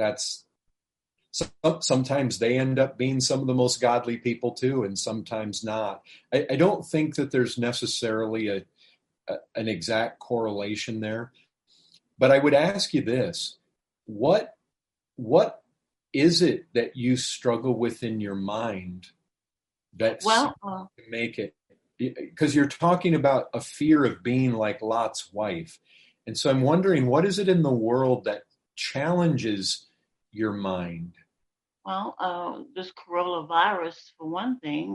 they end up being some of the most godly people too, and sometimes not. I don't think that there's necessarily an exact correlation there, but I would ask you this: what is it that you struggle with in your mind that make it? Because you're talking about a fear of being like Lot's wife, and so I'm wondering, what is it in the world that challenges your mind? Well, this coronavirus, for one thing,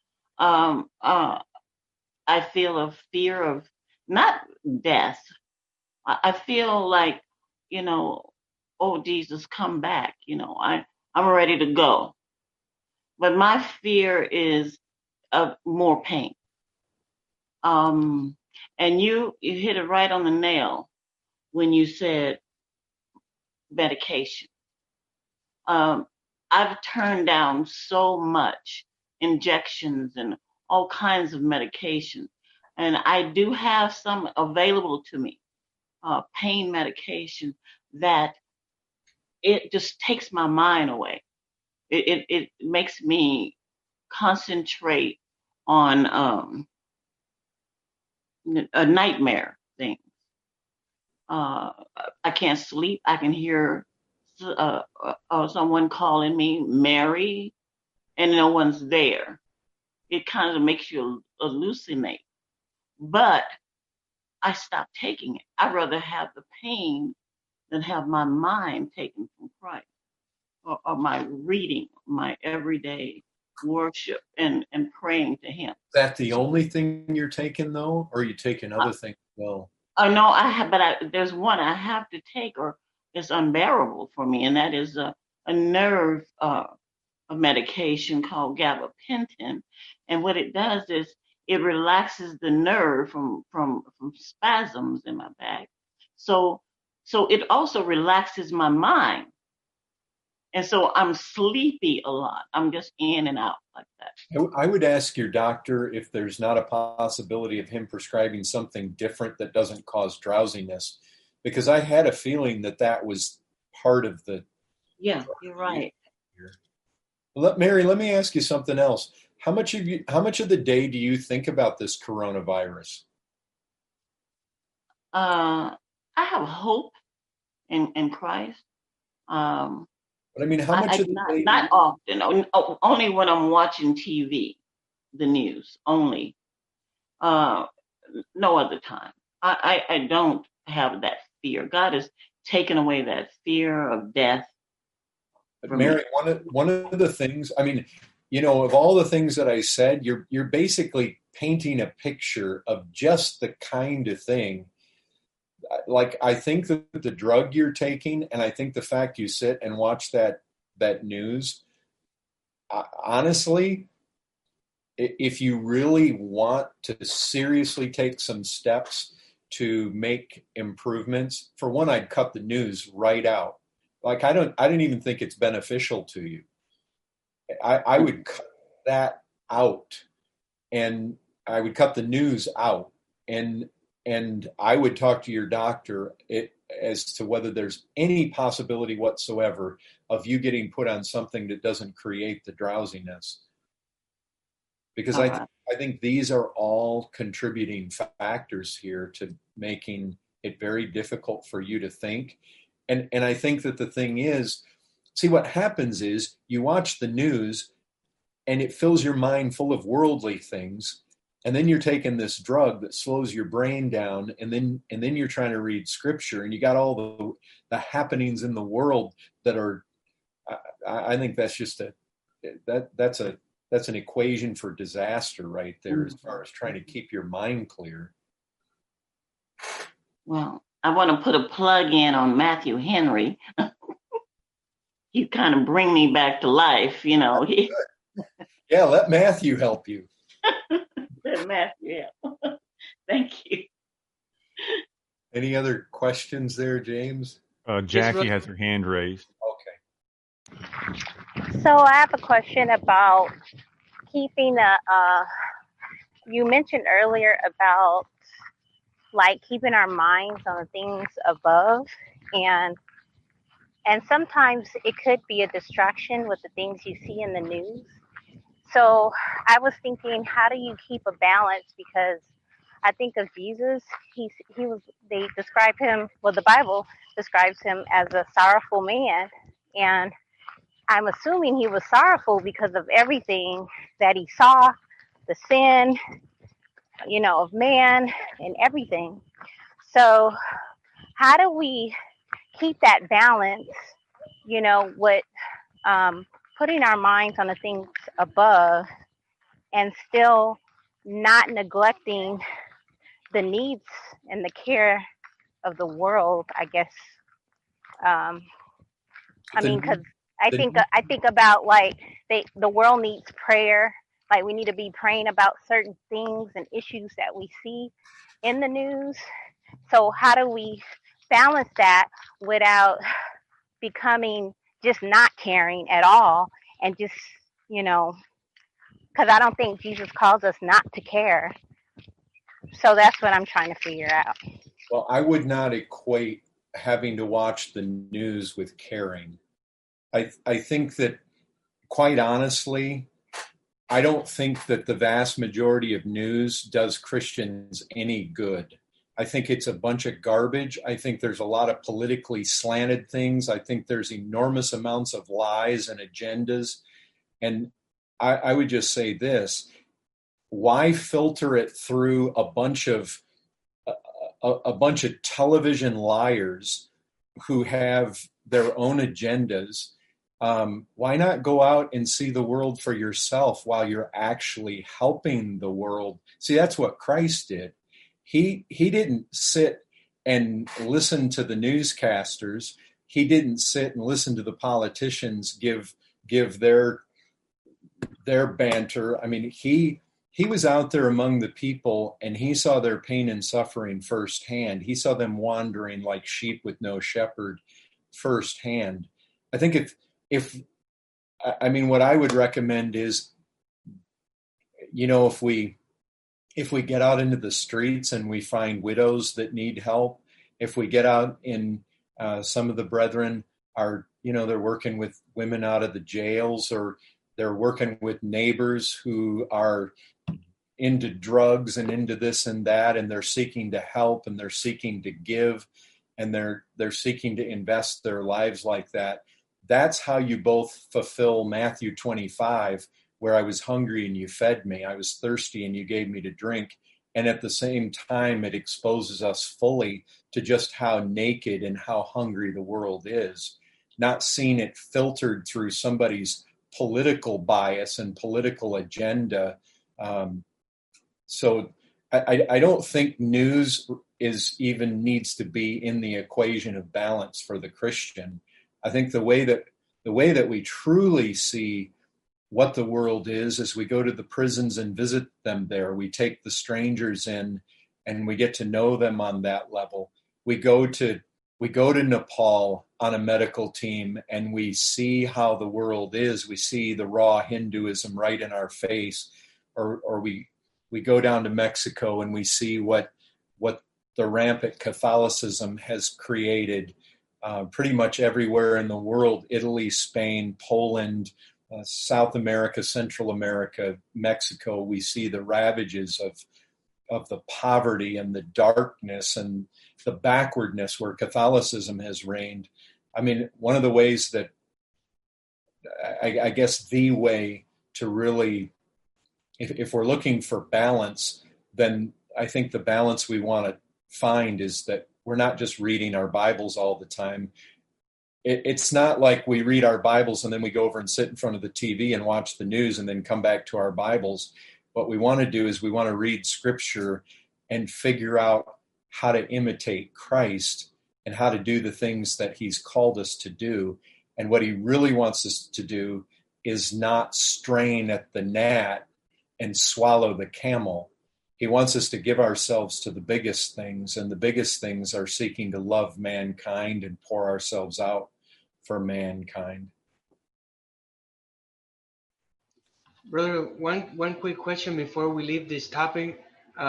I feel a fear of not death. I feel like, oh, Jesus, come back. I'm ready to go. But my fear is of more pain. And you hit it right on the nail when you said medication. I've turned down so much injections and all kinds of medication. And I do have some available to me, pain medication that it just takes my mind away. It makes me concentrate on a nightmare thing. I can't sleep. I can hear someone calling me Mary, and no one's there. It kind of makes you hallucinate. But I stopped taking it. I'd rather have the pain than have my mind taken from Christ. are my reading, my everyday worship and praying to Him. Is that the only thing you're taking, though, or are you taking other things? Well, No, I have, but there's one I have to take, or it's unbearable for me, and that is a nerve a medication called gabapentin, and what it does is it relaxes the nerve from spasms in my back. So it also relaxes my mind. And so I'm sleepy a lot. I'm just in and out like that. I would ask your doctor if there's not a possibility of him prescribing something different that doesn't cause drowsiness, because I had a feeling that was part of the. Yeah, you're right. Mary, let me ask you something else. How much of the day do you think about this coronavirus? I have hope in Christ. But I mean, how much of the day? Not often. Only when I'm watching TV, the news. Only. No other time. I don't have that fear. God has taken away that fear of death. Mary, one of the things, I mean, of all the things that I said, you're basically painting a picture of just the kind of thing. Like, I think that the drug you're taking, and I think the fact you sit and watch that news, honestly, if you really want to seriously take some steps to make improvements, for one, I'd cut the news right out. Like, I didn't even think it's beneficial to you. I would cut that out, and I would cut the news out, and I would talk to your doctor as to whether there's any possibility whatsoever of you getting put on something that doesn't create the drowsiness. Because I think these are all contributing factors here to making it very difficult for you to think. And I think that the thing is, see, what happens is you watch the news and it fills your mind full of worldly things. And then you're taking this drug that slows your brain down. And then you're trying to read scripture, and you got all the happenings in the world that are, I think that's just that's an equation for disaster right there, as far as trying to keep your mind clear. Well, I want to put a plug in on Matthew Henry. He kind of bring me back to life, Yeah, let Matthew help you. Let Matthew help. Thank you. Any other questions there, James? Jackie has her hand raised. Okay. So I have a question about keeping you mentioned earlier about like keeping our minds on the things above, and sometimes it could be a distraction with the things you see in the news. So I was thinking, how do you keep a balance? Because I think of Jesus, they describe him, well, the Bible describes him as a sorrowful man, and I'm assuming he was sorrowful because of everything that he saw, the sin, of man and everything. So how do we keep that balance, with putting our minds on the things above and still not neglecting the needs and the care of the world, I guess. Because I think about like the world needs prayer. Like, we need to be praying about certain things and issues that we see in the news. So how do we balance that without becoming just not caring at all, and just, because I don't think Jesus calls us not to care. So that's what I'm trying to figure out. Well, I would not equate having to watch the news with caring. I think that, quite honestly, I don't think that the vast majority of news does Christians any good. I think it's a bunch of garbage. I think there's a lot of politically slanted things. I think there's enormous amounts of lies and agendas. And I would just say this: why filter it through a bunch of television liars who have their own agendas Why not go out and see the world for yourself while you're actually helping the world? See, that's what Christ did. He didn't sit and listen to the newscasters. He didn't sit and listen to the politicians give their banter. I mean, he was out there among the people, and he saw their pain and suffering firsthand. He saw them wandering like sheep with no shepherd firsthand. I think what I would recommend is, if we get out into the streets and we find widows that need help, if we get out in some of the brethren are, they're working with women out of the jails, or they're working with neighbors who are into drugs and into this and that, and they're seeking to help, and they're seeking to give, and they're seeking to invest their lives like that. That's how you both fulfill Matthew 25, where I was hungry and you fed me, I was thirsty and you gave me to drink. And at the same time, it exposes us fully to just how naked and how hungry the world is, not seeing it filtered through somebody's political bias and political agenda. So I don't think news needs to be in the equation of balance for the Christian. I think the way that we truly see what the world is we go to the prisons and visit them there. We take the strangers in and we get to know them on that level. We go to Nepal on a medical team and we see how the world is. We see the raw Hinduism right in our face. Or we go down to Mexico and we see what the rampant Catholicism has created pretty much everywhere in the world: Italy, Spain, Poland, South America, Central America, Mexico. We see the ravages of the poverty and the darkness and the backwardness where Catholicism has reigned. I mean, one of the ways that I guess the way to really, if we're looking for balance, then I think the balance we want to find is that we're not just reading our Bibles all the time. It's not like we read our Bibles and then we go over and sit in front of the TV and watch the news and then come back to our Bibles. What we want to do is we want to read Scripture and figure out how to imitate Christ and how to do the things that he's called us to do. And what he really wants us to do is not strain at the gnat and swallow the camel. He wants us to give ourselves to the biggest things, and the biggest things are seeking to love mankind and pour ourselves out for mankind. Brother, one quick question before we leave this topic.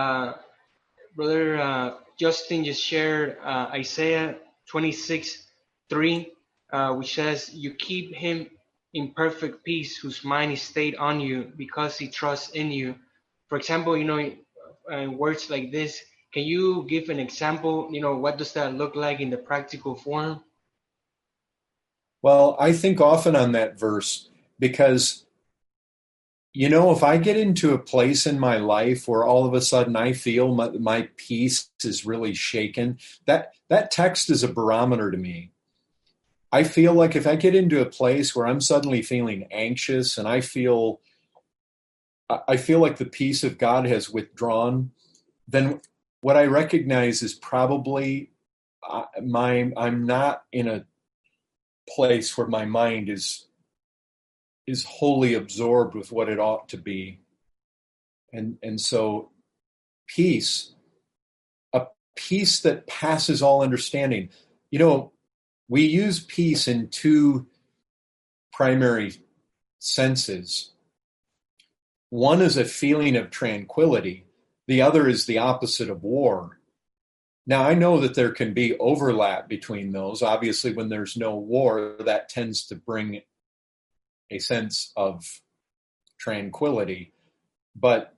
Brother Justin just shared Isaiah 26:3, which says, "You keep him in perfect peace whose mind is stayed on you because he trusts in you." For example, words like this, can you give an example? What does that look like in the practical form? Well, I think often on that verse because, if I get into a place in my life where all of a sudden I feel my peace is really shaken, that text is a barometer to me. I feel like if I get into a place where I'm suddenly feeling anxious and I feel like the peace of God has withdrawn, then what I recognize is probably I'm not in a place where my mind is wholly absorbed with what it ought to be. And so peace, a peace that passes all understanding. We use peace in two primary senses. One is a feeling of tranquility. The other is the opposite of war. Now, I know that there can be overlap between those. Obviously, when there's no war, that tends to bring a sense of tranquility. But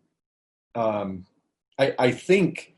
I think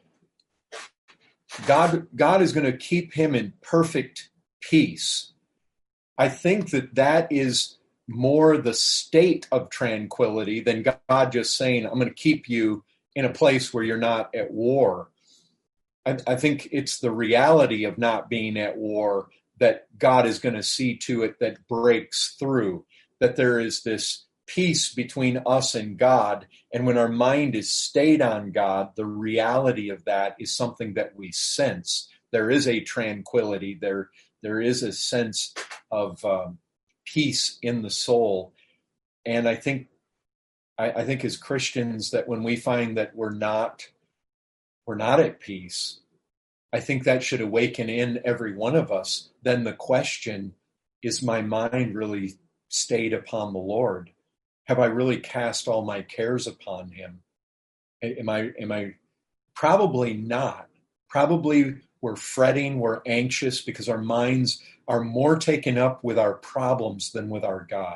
God is going to keep him in perfect peace. I think that is more the state of tranquility than God just saying, I'm going to keep you in a place where you're not at war. I think it's the reality of not being at war that God is going to see to it that breaks through, that there is this peace between us and God. And when our mind is stayed on God, the reality of that is something that we sense. There is a tranquility. There is a sense of peace in the soul. And I think as Christians that when we find that we're not at peace, I think that should awaken in every one of us. Then the question, is my mind really stayed upon the Lord? Have I really cast all my cares upon him? Am I probably not? Probably we're fretting, we're anxious because our minds are more taken up with our problems than with our God.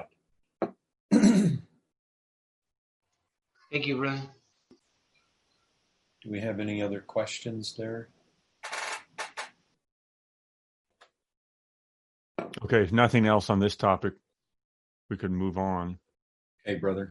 Thank you, brother. Do we have any other questions there? Okay, if nothing else on this topic, we could move on. Hey, brother.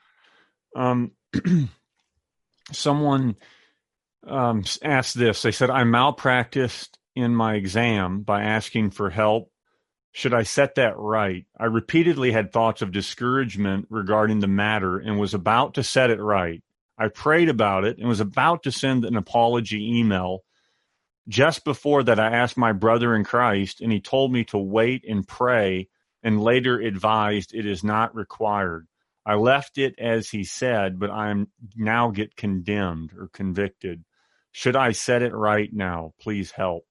Someone asked this. They said, I malpracticed in my exam by asking for help. Should I set that right? I repeatedly had thoughts of discouragement regarding the matter and was about to set it right. I prayed about it and was about to send an apology email. Just before that, I asked my brother in Christ, and he told me to wait and pray, and later advised it is not required. I left it as he said, but I am now get condemned or convicted. Should I set it right now? Please help.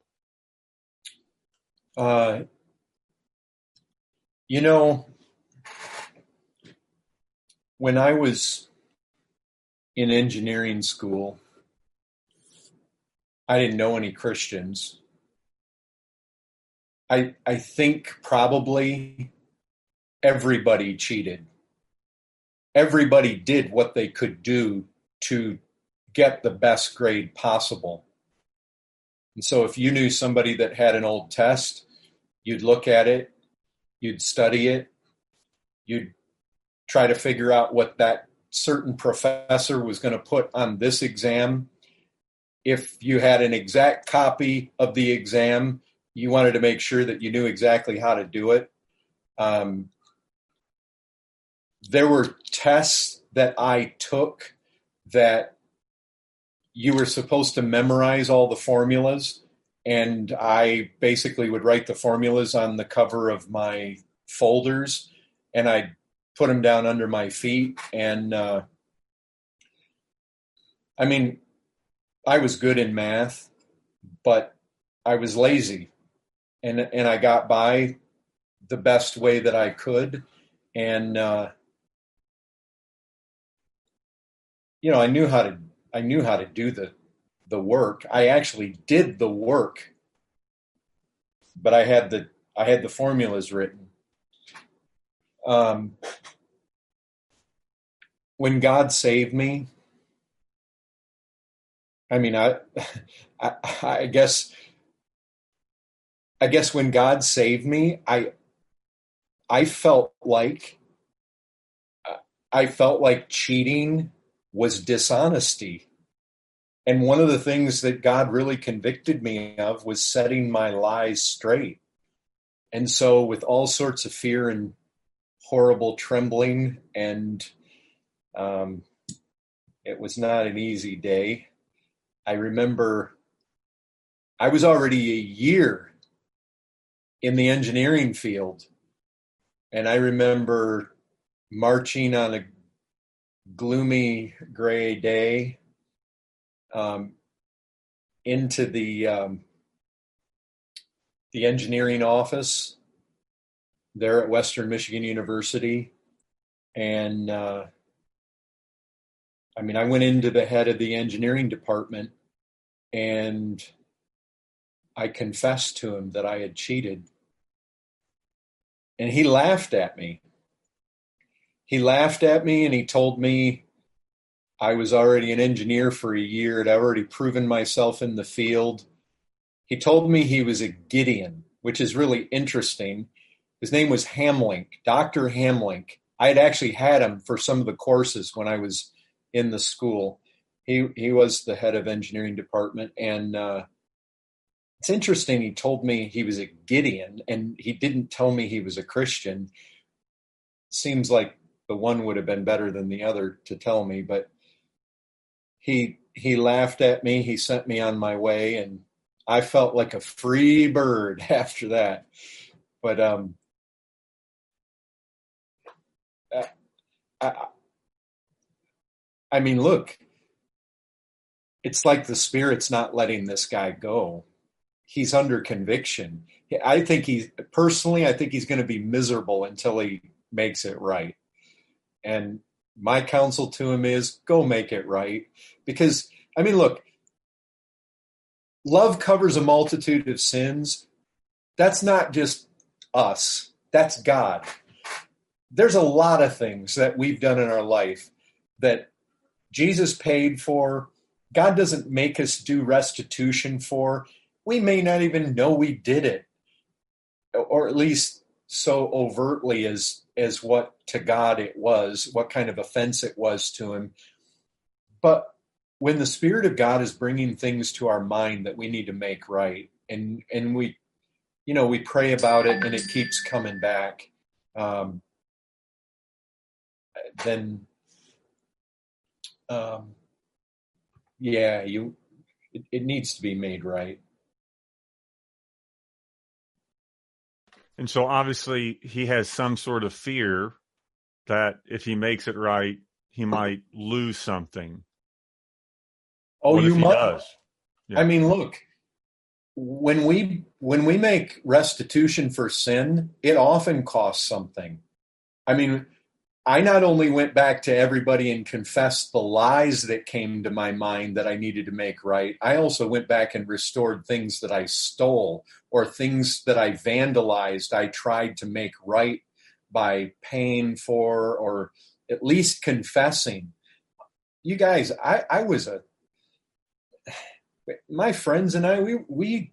When I was in engineering school, I didn't know any Christians. I think probably everybody cheated. Everybody did what they could do to get the best grade possible. And so if you knew somebody that had an old test, you'd look at it, you'd study it, you'd try to figure out what that certain professor was going to put on this exam. If you had an exact copy of the exam, you wanted to make sure that you knew exactly how to do it. There were tests that I took that you were supposed to memorize all the formulas, and I basically would write the formulas on the cover of my folders, and I'd put them down under my feet. And I was good in math, but I was lazy, and I got by the best way that I could. And I knew how to do the work. I actually did the work, but I had the formulas written. When God saved me, I guess when God saved me, I felt like cheating was dishonesty. And one of the things that God really convicted me of was setting my lies straight. And so with all sorts of fear and horrible trembling, and it was not an easy day. I remember I was already a year in the engineering field, and I remember marching on a gloomy gray day into the engineering office there at Western Michigan University. And I went into the head of the engineering department, and I confessed to him that I had cheated. And he laughed at me. He laughed at me, and he told me I was already an engineer for a year. I'd already proven myself in the field. He told me he was a Gideon, which is really interesting. His name was Hamlink, Dr. Hamlink. I had actually had him for some of the courses when I was in the school. He was the head of engineering department, and It's interesting. He told me he was a Gideon, and he didn't tell me he was a Christian. Seems like the one would have been better than the other to tell me, but he laughed at me. He sent me on my way, and I felt like a free bird after that. But I mean, look, it's like the Spirit's not letting this guy go. He's under conviction. I think he's going to be miserable until he makes it right. And my counsel to him is go make it right. Because, I mean, look, love covers a multitude of sins. That's not just us. That's God. There's a lot of things that we've done in our life that Jesus paid for. God doesn't make us do restitution for. We may not even know we did it, or at least so overtly as what to God it was, what kind of offense it was to him. But when the Spirit of God is bringing things to our mind that we need to make right, and we, we pray about it and it keeps coming back, then it needs to be made right. And so obviously he has some sort of fear that if he makes it right, he might lose something. Oh, what you if he might. Does? Yeah. I mean, look, when we make restitution for sin, it often costs something. I mean, I not only went back to everybody and confessed the lies that came to my mind that I needed to make right, I also went back and restored things that I stole or things that I vandalized. I tried to make right by paying for or at least confessing. You guys, my friends and I, we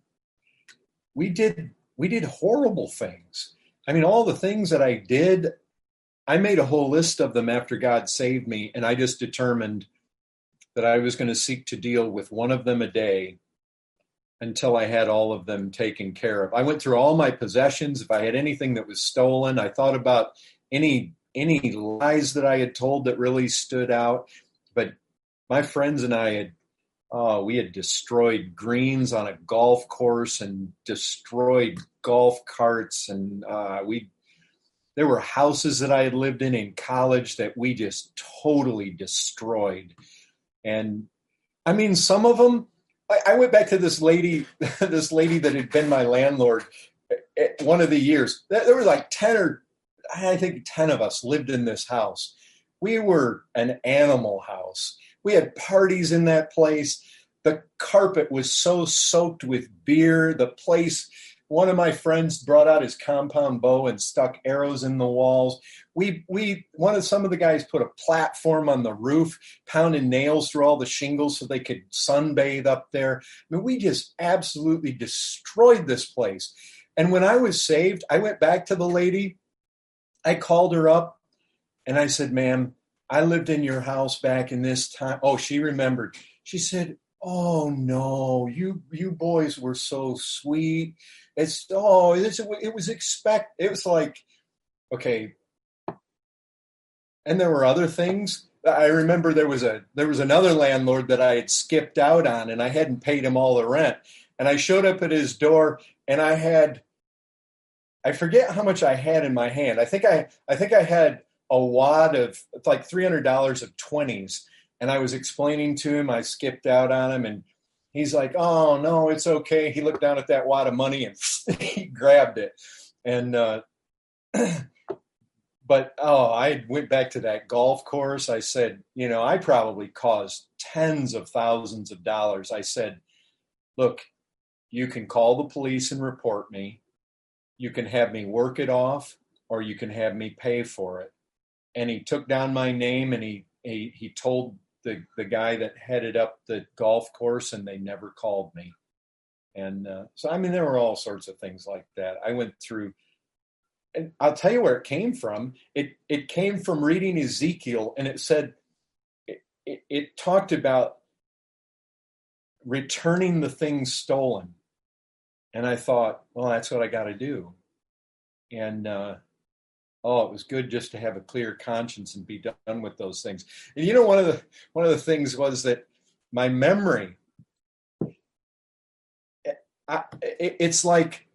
did horrible things. I mean, all the things that I did, I made a whole list of them after God saved me, and I just determined that I was going to seek to deal with one of them a day until I had all of them taken care of. I went through all my possessions. If I had anything that was stolen, I thought about any lies that I had told that really stood out. But my friends and I we had destroyed greens on a golf course and destroyed golf carts, and there were houses that I had lived in college that we just totally destroyed. And I mean, some of them, I went back to this lady that had been my landlord at one of the years. There were like 10 of us lived in this house. We were an animal house. We had parties in that place. The carpet was so soaked with beer. The place, one of my friends brought out his compound bow and stuck arrows in the walls. Some of the guys put a platform on the roof, pounded nails through all the shingles so they could sunbathe up there. I mean, we just absolutely destroyed this place. And when I was saved, I went back to the lady. I called her up and I said, "Ma'am, I lived in your house back in this time." Oh, she remembered. She said, "Oh no, you boys were so sweet. It was like, okay." And there were other things. I remember there was another landlord that I had skipped out on, and I hadn't paid him all the rent. And I showed up at his door, and I forget how much I had in my hand. I think I had a wad of like $300 of 20s. And I was explaining to him, I skipped out on him, and he's like, "Oh no, it's okay." He looked down at that wad of money and he grabbed it. And, I went back to that golf course. I said, I probably caused tens of thousands of dollars. I said, "Look, you can call the police and report me. You can have me work it off, or you can have me pay for it." And he took down my name, and he told the guy that headed up the golf course, and they never called me. And so, I mean, there were all sorts of things like that. I went through, and I'll tell you where it came from. It came from reading Ezekiel, and it said, it talked about returning the things stolen. And I thought, well, that's what I got to do. And it was good just to have a clear conscience and be done with those things. And one of the things was that my memory, it's like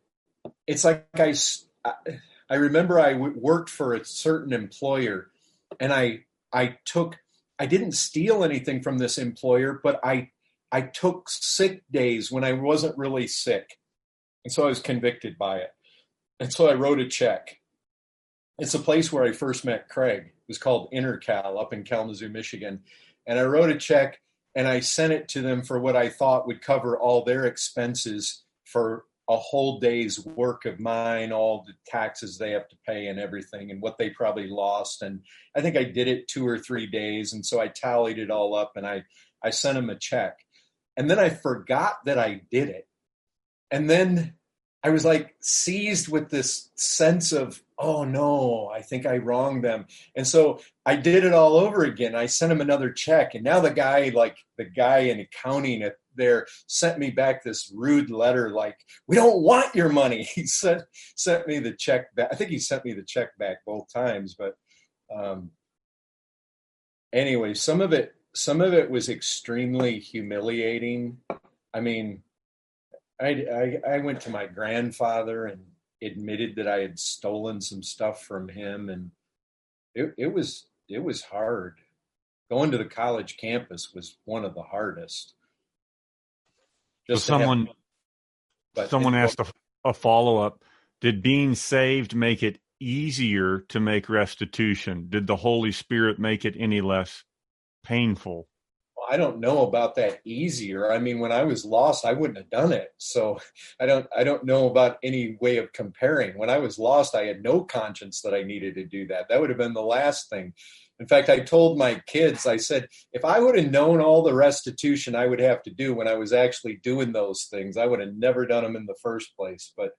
I remember I worked for a certain employer, and I didn't steal anything from this employer, but I took sick days when I wasn't really sick. And so I was convicted by it. And so I wrote a check. It's a place where I first met Craig. It was called Intercal up in Kalamazoo, Michigan. And I wrote a check and I sent it to them for what I thought would cover all their expenses for a whole day's work of mine, all the taxes they have to pay and everything, and what they probably lost. And I think I did it 2 or 3 days. And so I tallied it all up and I sent them a check. And then I forgot that I did it. And then I was like seized with this sense of, oh no, I think I wronged them. And so I did it all over again. I sent him another check. And now the guy in accounting there sent me back this rude letter like, we don't want your money. He sent me the check back. I think he sent me the check back both times. But anyway, some of it was extremely humiliating. I mean, I went to my grandfather and admitted that I had stolen some stuff from him, and it was hard. Going to the college campus was one of the hardest. Someone asked a follow-up. Did being saved make it easier to make restitution? Did the Holy Spirit make it any less painful? I don't know about that easier. I mean, when I was lost, I wouldn't have done it. So I don't know about any way of comparing. When I was lost, I had no conscience that I needed to do that. That would have been the last thing. In fact, I told my kids, I said, if I would have known all the restitution I would have to do when I was actually doing those things, I would have never done them in the first place. But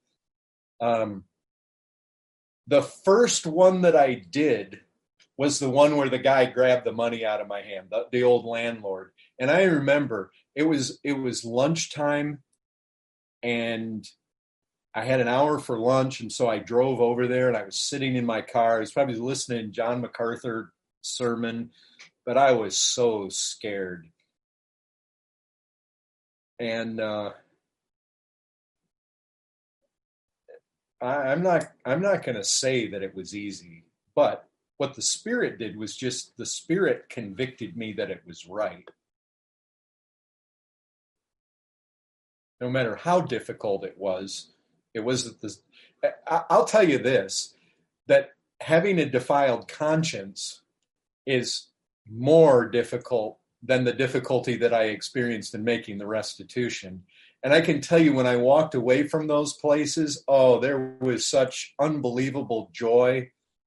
the first one that I did was the one where the guy grabbed the money out of my hand, the old landlord. And I remember it was lunchtime, and I had an hour for lunch. And so I drove over there, and I was sitting in my car. I was probably listening to John MacArthur sermon, but I was so scared. And I'm not going to say that it was easy, but what the Spirit did was just the Spirit convicted me that it was right. No matter how difficult it was that I'll tell you this, that having a defiled conscience is more difficult than the difficulty that I experienced in making the restitution. And I can tell you, when I walked away from those places, there was such unbelievable joy.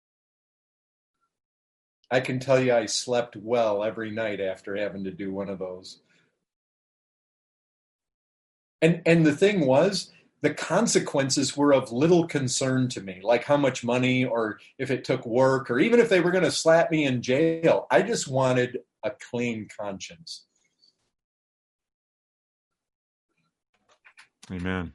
I can tell you I slept well every night after having to do one of those. And the thing was, the consequences were of little concern to me, like how much money or if it took work or even if they were going to slap me in jail. I just wanted a clean conscience. Amen.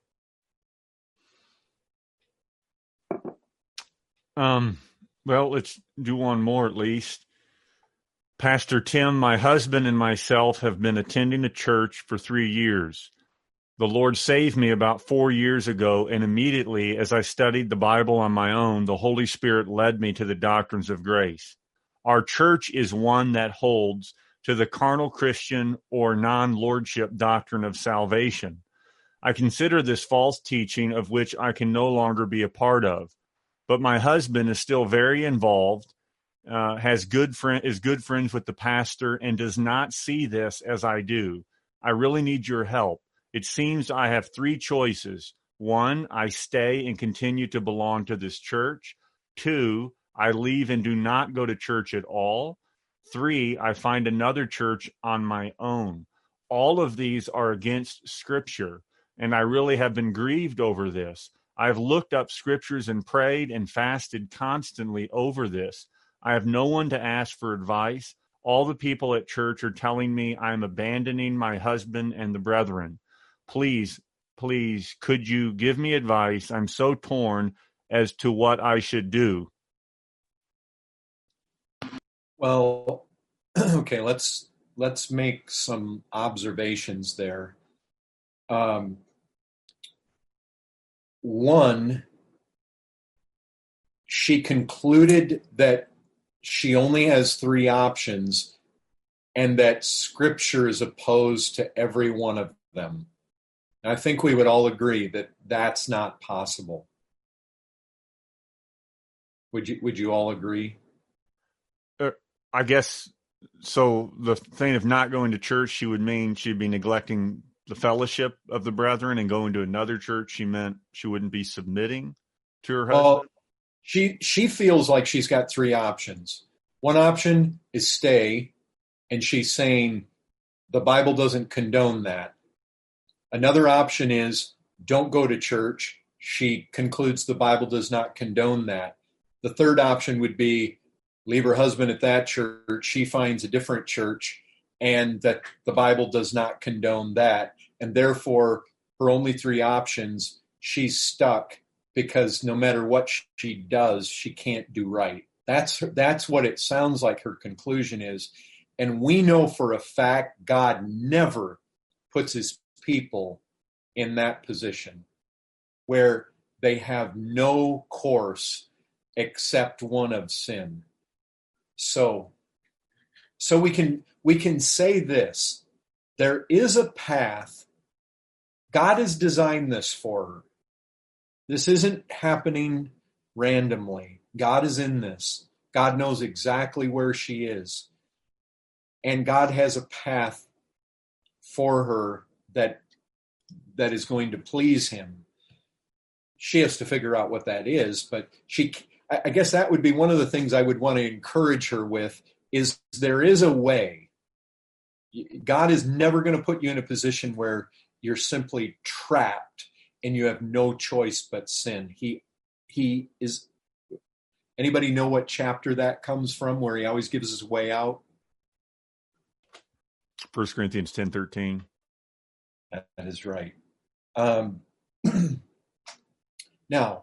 Well, let's do one more at least. Pastor Tim, my husband and myself have been attending a church for 3 years. The Lord saved me about 4 years ago, and immediately as I studied the Bible on my own, the Holy Spirit led me to the doctrines of grace. Our church is one that holds to the carnal Christian or non-lordship doctrine of salvation. I consider this false teaching of which I can no longer be a part of. But my husband is still very involved, is good friends with the pastor, and does not see this as I do. I really need your help. It seems I have 3 choices. 1, I stay and continue to belong to this church. 2, I leave and do not go to church at all. 3, I find another church on my own. All of these are against Scripture, and I really have been grieved over this. I've looked up scriptures and prayed and fasted constantly over this. I have no one to ask for advice. All the people at church are telling me I'm abandoning my husband and the brethren. Please, please, could you give me advice? I'm so torn as to what I should do. Well, okay, let's make some observations there. One, she concluded that she only has three options and that Scripture is opposed to every one of them. And I think we would all agree that that's not possible. Would you all agree? I guess so. The thing of not going to church, she would mean she'd be neglecting the fellowship of the brethren, and going to another church, she meant she wouldn't be submitting to her husband. Well, she feels like she's got three options. One option is stay, and she's saying the Bible doesn't condone that. Another option is don't go to church. She concludes the Bible does not condone that. The third option would be leave her husband at that church. She finds a different church, and that the Bible does not condone that. And therefore, her only three options, she's stuck because no matter what she does, she can't do right. That's what it sounds like her conclusion is. And we know for a fact God never puts his people in that position where they have no course except one of sin. So we can say this. There is a path. God has designed this for her. This isn't happening randomly. God is in this. God knows exactly where she is. And God has a path for her that is going to please him. She has to figure out what that is, but I guess that would be one of the things I would want to encourage her with is there is a way. God is never going to put you in a position where you're simply trapped and you have no choice but sin. He is. Anybody know what chapter that comes from, where he always gives his way out? 1 Corinthians 10:13. That is right. Now,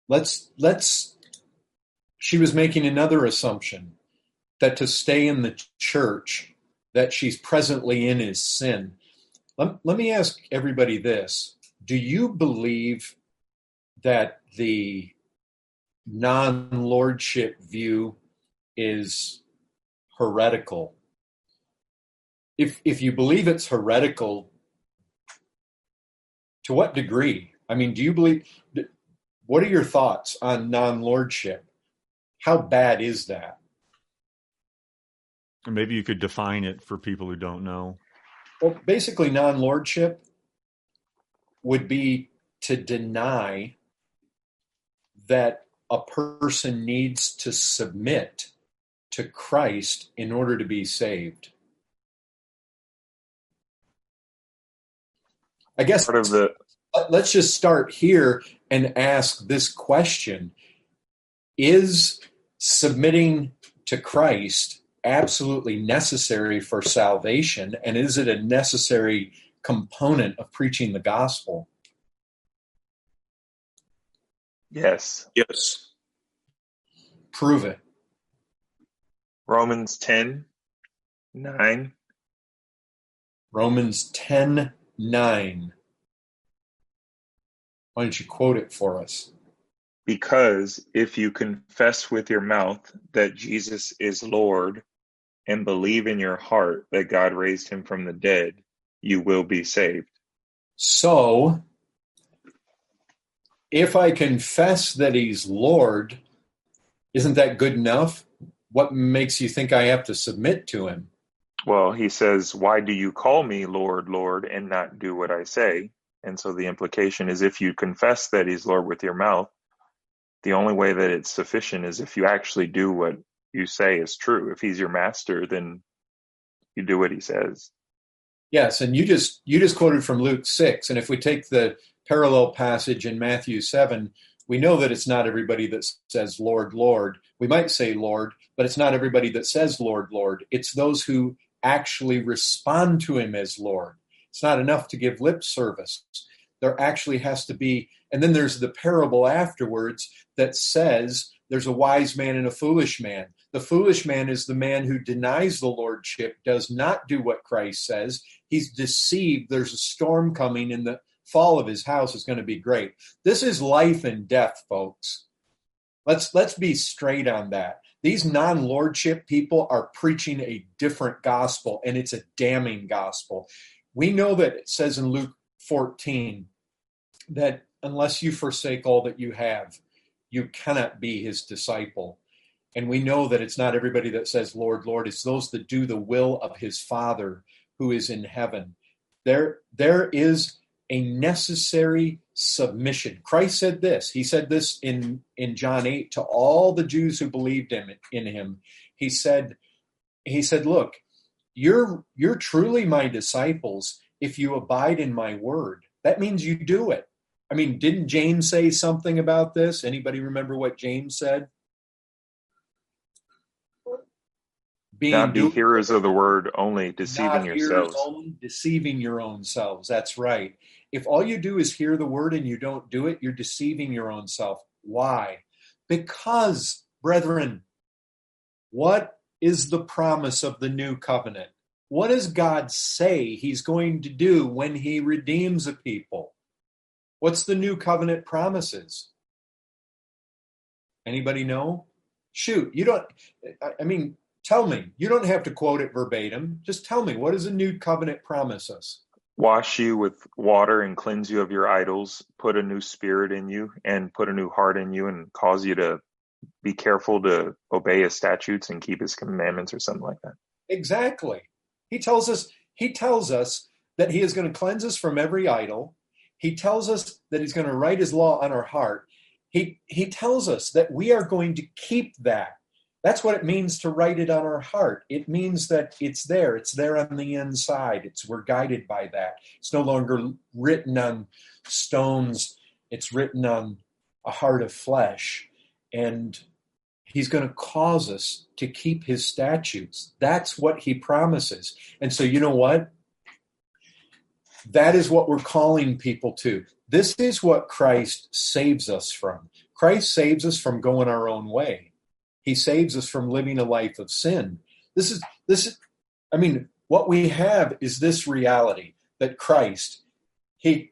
she was making another assumption that to stay in the church that she's presently in is sin. Let me ask everybody this. Do you believe that the non-lordship view is heretical? If you believe it's heretical, to what degree? I mean, do you believe, what are your thoughts on non-lordship? How bad is that? Maybe you could define it for people who don't know. Well, basically, non-lordship would be to deny that a person needs to submit to Christ in order to be saved. I guess let's just start here and ask this question. Is submitting to Christ absolutely necessary for salvation? And is it a necessary component of preaching the gospel? Yes. Yes. Prove it. Romans 10:9. Romans 10:9. Why don't you quote it for us? Because if you confess with your mouth that Jesus is Lord and believe in your heart that God raised him from the dead, you will be saved. So, if I confess that he's Lord, isn't that good enough? What makes you think I have to submit to him? Well, he says, why do you call me Lord, Lord, and not do what I say? And so the implication is if you confess that he's Lord with your mouth, the only way that it's sufficient is if you actually do what you say is true. If he's your master, then you do what he says. Yes, and you just quoted from Luke 6, and if we take the parallel passage in Matthew 7, we know that it's not everybody that says, Lord, Lord. We might say Lord, but it's not everybody that says, Lord, Lord. It's those who actually respond to him as Lord. It's not enough to give lip service. There actually has to be, and then there's the parable afterwards that says there's a wise man and a foolish man. The foolish man is the man who denies the lordship, does not do what Christ says. He's deceived. There's a storm coming, and the fall of his house is going to be great. This is life and death, folks. Let's be straight on that. These non-lordship people are preaching a different gospel, and it's a damning gospel. We know that it says in Luke 14 that unless you forsake all that you have, you cannot be his disciple. And we know that it's not everybody that says, Lord, Lord. It's those that do the will of his Father who is in heaven. There is a necessary submission. Christ said this. He said this in John 8 to all the Jews who believed in him. He said, look, you're truly my disciples if you abide in my word. That means you do it. I mean, didn't James say something about this? Anybody remember what James said? Not be hearers of the word only, deceiving yourselves. Deceiving your own selves. That's right. If all you do is hear the word and you don't do it, you're deceiving your own self. Why? Because, brethren, what is the promise of the new covenant? What does God say he's going to do when he redeems a people? What's the new covenant promises? Anybody know? Shoot, you don't, tell me. You don't have to quote it verbatim. Just tell me, what does the new covenant promise us? Wash you with water and cleanse you of your idols, put a new spirit in you and put a new heart in you and cause you to be careful to obey his statutes and keep his commandments or something like that. Exactly. He tells us that he is going to cleanse us from every idol. He tells us that he's going to write his law on our heart. He tells us that we are going to keep that. That's what it means to write it on our heart. It means that it's there on the inside. We're guided by that. It's no longer written on stones. It's written on a heart of flesh. And he's going to cause us to keep his statutes. That's what he promises. And so you know what? That is what we're calling people to. This is what Christ saves us from. Christ saves us from going our own way. He saves us from living a life of sin. This is, what we have is this reality that Christ, he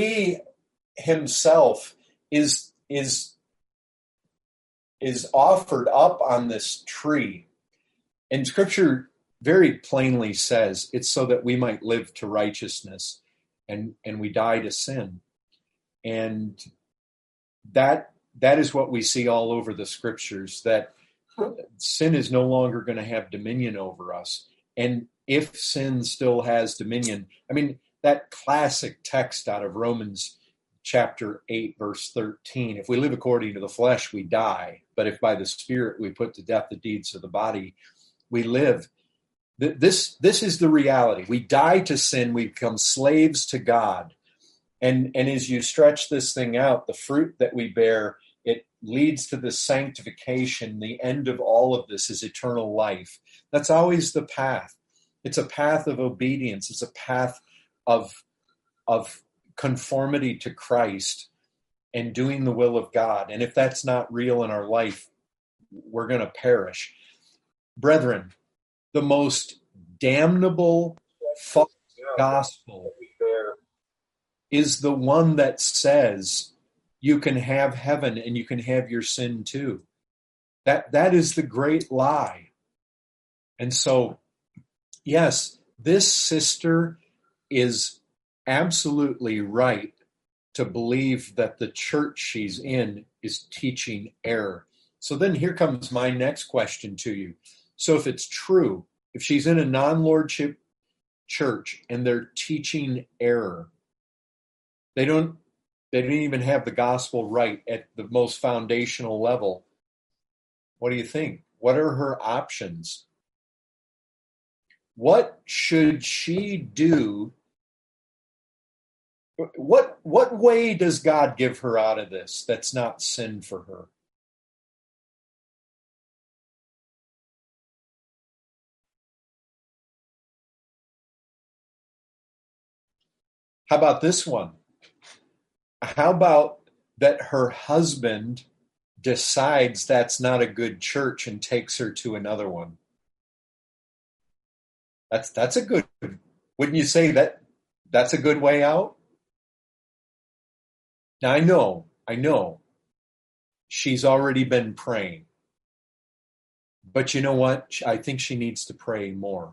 himself is offered up on this tree. And Scripture very plainly says it's so that we might live to righteousness and we die to sin. And that is what we see all over the Scriptures, that sin is no longer going to have dominion over us. And if sin still has dominion, that classic text out of Romans chapter 8, verse 13, if we live according to the flesh, we die. But if by the Spirit we put to death the deeds of the body, we live. This is the reality. We die to sin. We become slaves to God. And as you stretch this thing out, the fruit that we bear, it leads to the sanctification. The end of all of this is eternal life. That's always the path. It's a path of obedience. It's a path of conformity to Christ and doing the will of God. And if that's not real in our life, we're going to perish. Brethren, the most damnable false gospel is the one that says you can have heaven and you can have your sin too. That is the great lie. And so, yes, this sister is absolutely right to believe that the church she's in is teaching error. So then here comes my next question to you. So if it's true, if she's in a non-lordship church and they're teaching error, they don't even have the gospel right at the most foundational level, what do you think? What are her options? What should she do? What way does God give her out of this that's not sin for her? How about this one? How about that her husband decides that's not a good church and takes her to another one? That's a good, wouldn't you say that's a good way out? Now I know she's already been praying. But you know what? I think she needs to pray more.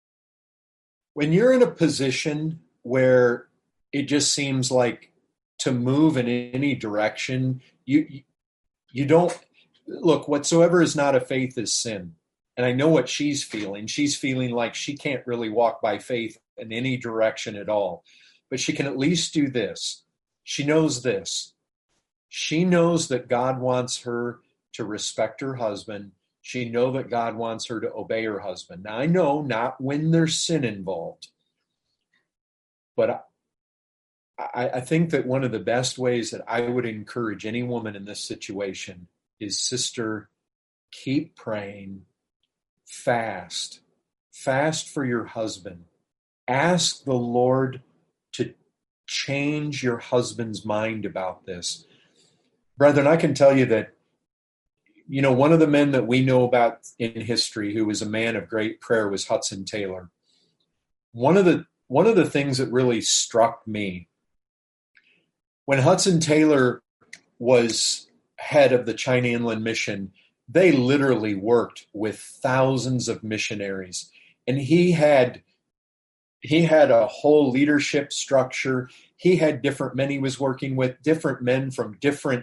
When you're in a position where it just seems like to move in any direction, you don't look, whatsoever is not of faith is sin. And I know what she's feeling. She's feeling like she can't really walk by faith in any direction at all. But she can at least do this. She knows this. She knows that God wants her to respect her husband. She knows that God wants her to obey her husband. Now, I know not when there's sin involved. But I think that one of the best ways that I would encourage any woman in this situation is, sister, keep praying, fast for your husband. Ask the Lord to change your husband's mind about this. Brethren, I can tell you that, one of the men that we know about in history who was a man of great prayer was Hudson Taylor. One of the things that really struck me, when Hudson Taylor was head of the China Inland Mission, they literally worked with thousands of missionaries. And he had a whole leadership structure. He had different men he was working with, different men from different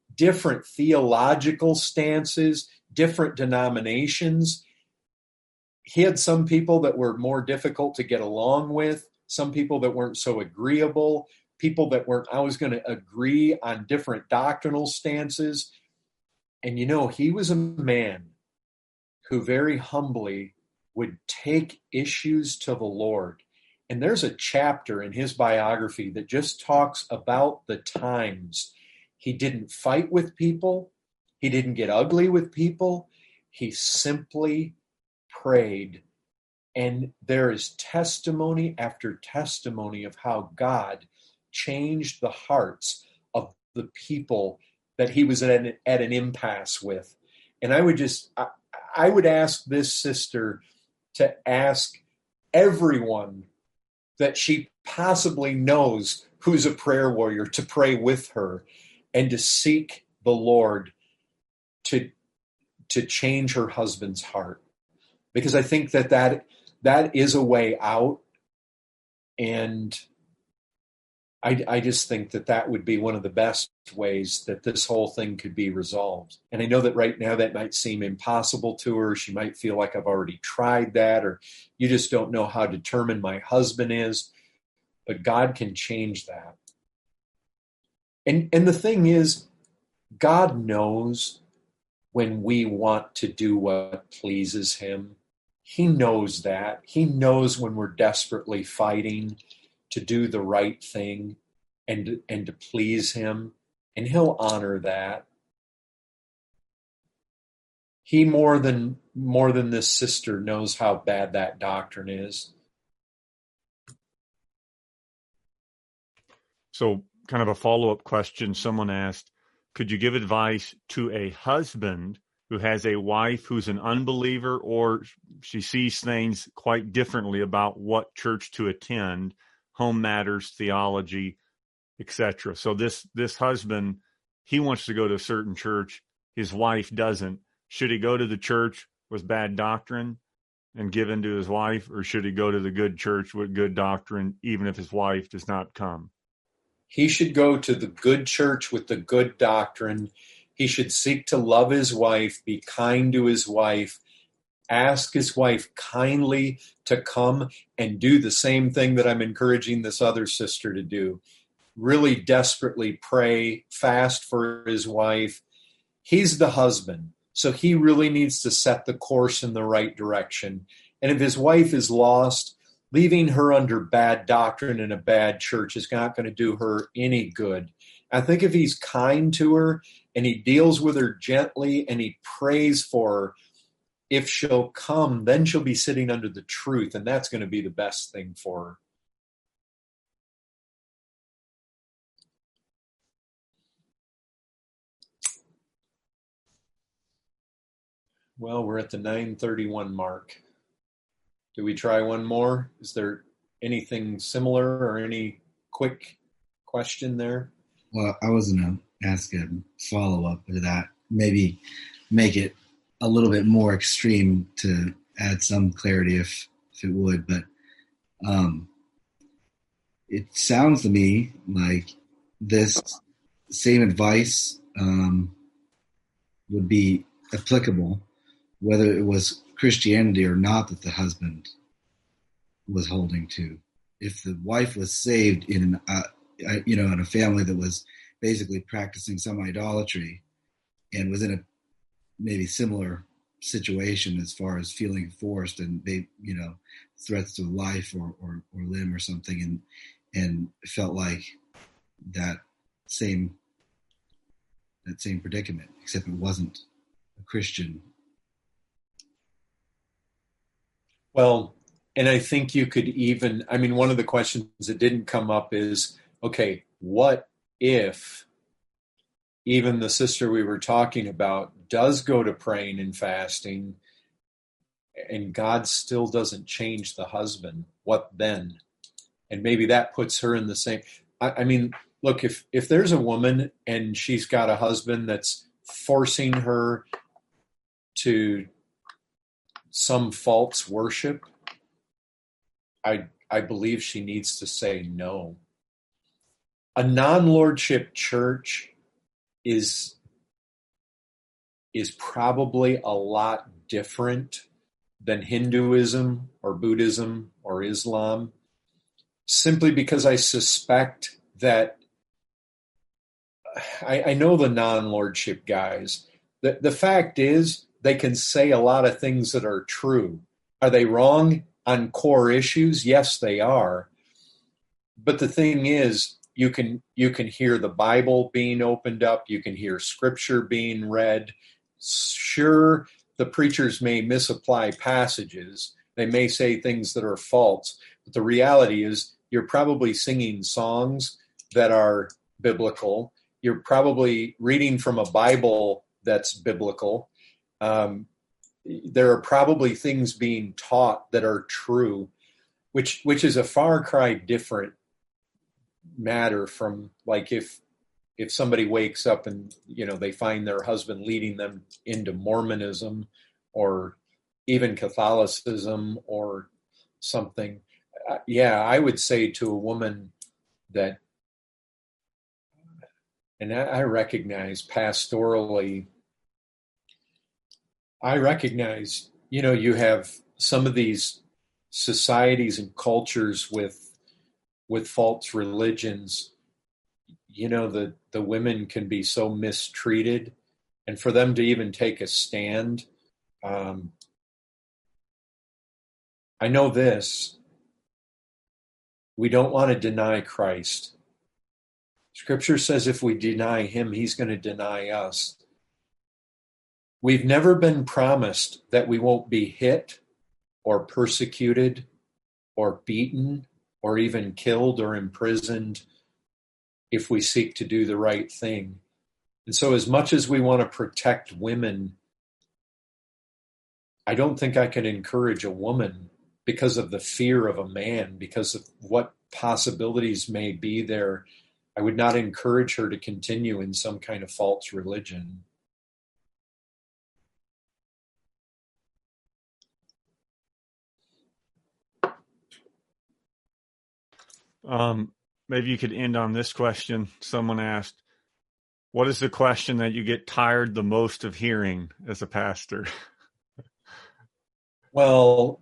theological stances, different denominations. He had some people that were more difficult to get along with, some people that weren't so agreeable, people that weren't always going to agree on different doctrinal stances. And he was a man who very humbly would take issues to the Lord. And there's a chapter in his biography that just talks about the times he didn't fight with people. He didn't get ugly with people. He simply prayed. And there is testimony after testimony of how God changed the hearts of the people that he was at an impasse with. And I would ask this sister to ask everyone that she possibly knows who's a prayer warrior to pray with her and to seek the Lord to change her husband's heart. Because I think that is a way out. And I just think that would be one of the best ways that this whole thing could be resolved. And I know that right now that might seem impossible to her. She might feel like I've already tried that, or you just don't know how determined my husband is. But God can change that. And the thing is, God knows when we want to do what pleases him. He knows that. He knows when we're desperately fighting to do the right thing and to please him, and he'll honor that. He more than this sister knows how bad that doctrine is. So, kind of a follow-up question. Someone asked, could you give advice to a husband who has a wife who's an unbeliever, or she sees things quite differently about what church to attend, home matters, theology, etc.? So this husband, he wants to go to a certain church. His wife doesn't. Should he go to the church with bad doctrine and give in to his wife, or should he go to the good church with good doctrine, even if his wife does not come? He should go to the good church with the good doctrine. He should seek to love his wife, be kind to his wife, ask his wife kindly to come and do the same thing that I'm encouraging this other sister to do. Really desperately pray, fast for his wife. He's the husband, so he really needs to set the course in the right direction. And if his wife is lost, leaving her under bad doctrine in a bad church is not going to do her any good. I think if he's kind to her and he deals with her gently and he prays for her, if she'll come, then she'll be sitting under the truth, and that's going to be the best thing for her. Well, we're at the 9:31 mark. Do we try one more? Is there anything similar or any quick question there? Well, I was going to ask a follow-up to that. Maybe make it a little bit more extreme to add some clarity if it would. But it sounds to me like this same advice would be applicable whether it was Christianity or not that the husband was holding to. If the wife was saved in in a family that was basically practicing some idolatry and was in a maybe similar situation as far as feeling forced and they, threats to life or limb or something, and felt like that same predicament, except it wasn't a Christian. Well, and I think you could even, one of the questions that didn't come up is, okay, what if even the sister we were talking about does go to praying and fasting and God still doesn't change the husband? What then? And maybe that puts her in the same. Look, if there's a woman and she's got a husband that's forcing her to some false worship, I believe she needs to say no. A non-lordship church is probably a lot different than Hinduism or Buddhism or Islam, simply because I suspect that I know the non-lordship guys. The fact is they can say a lot of things that are true. Are they wrong on core issues? Yes, they are. But the thing is, you can hear the Bible being opened up. You can hear scripture being read. Sure, the preachers may misapply passages. They may say things that are false. But the reality is you're probably singing songs that are biblical. You're probably reading from a Bible that's biblical. There are probably things being taught that are true, which is a far cry different matter from like if somebody wakes up and they find their husband leading them into Mormonism or even Catholicism or something. I would say to a woman that, and I recognize pastorally, you have some of these societies and cultures with false religions, the women can be so mistreated, and for them to even take a stand. I know this. We don't want to deny Christ. Scripture says if we deny him, he's going to deny us. We've never been promised that we won't be hit or persecuted or beaten or even killed or imprisoned if we seek to do the right thing. And so as much as we want to protect women, I don't think I can encourage a woman because of the fear of a man, because of what possibilities may be there. I would not encourage her to continue in some kind of false religion. Maybe you could end on this question. Someone asked, what is the question that you get tired the most of hearing as a pastor? Well,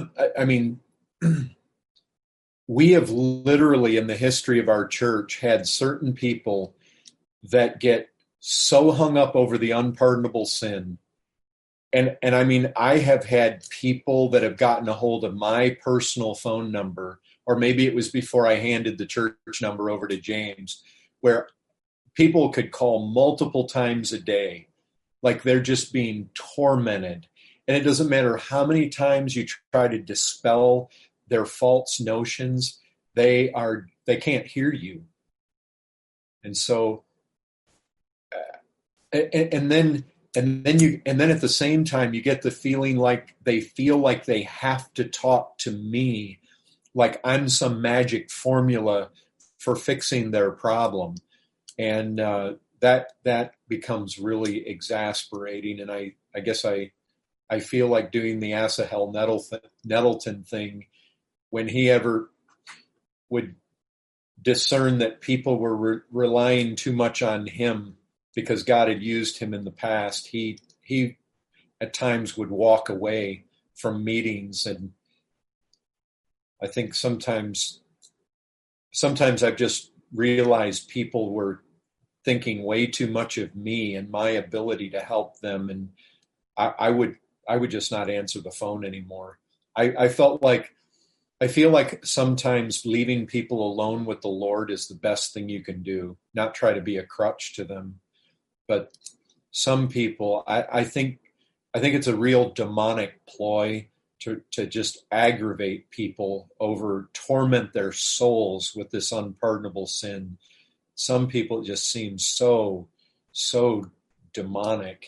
we have literally in the history of our church had certain people that get so hung up over the unpardonable sin. And I have had people that have gotten a hold of my personal phone number, or maybe it was before I handed the church number over to James, where people could call multiple times a day, like they're just being tormented. And it doesn't matter how many times you try to dispel their false notions, they can't hear you. And so, and then and then at the same time you get the feeling like they feel like they have to talk to me, like I'm some magic formula for fixing their problem. And that becomes really exasperating. And I guess I feel like doing the Asahel Nettleton thing when he ever would discern that people were relying too much on him because God had used him in the past. He at times would walk away from meetings, and I think sometimes I've just realized people were thinking way too much of me and my ability to help them, and I would just not answer the phone anymore. I feel like sometimes leaving people alone with the Lord is the best thing you can do, not try to be a crutch to them. But some people, I think it's a real demonic ploy to just aggravate people over, torment their souls with this unpardonable sin. Some people just seem so demonic.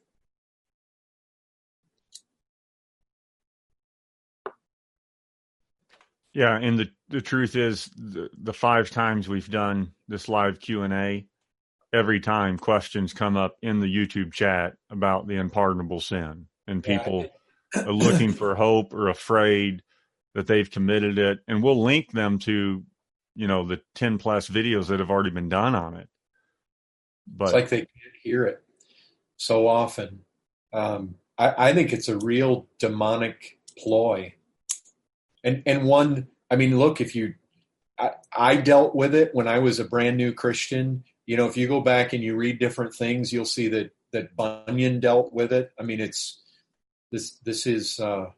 Yeah, and the truth is, the 5 times we've done this live Q&A, every time questions come up in the YouTube chat about the unpardonable sin, and people are looking for hope or afraid that they've committed it, and we'll link them to, the 10 plus videos that have already been done on it. But it's like they can't hear it so often. I think it's a real demonic ploy. And one, I mean, look, I dealt with it when I was a brand new Christian. If you go back and you read different things, you'll see that Bunyan dealt with it. I mean, this is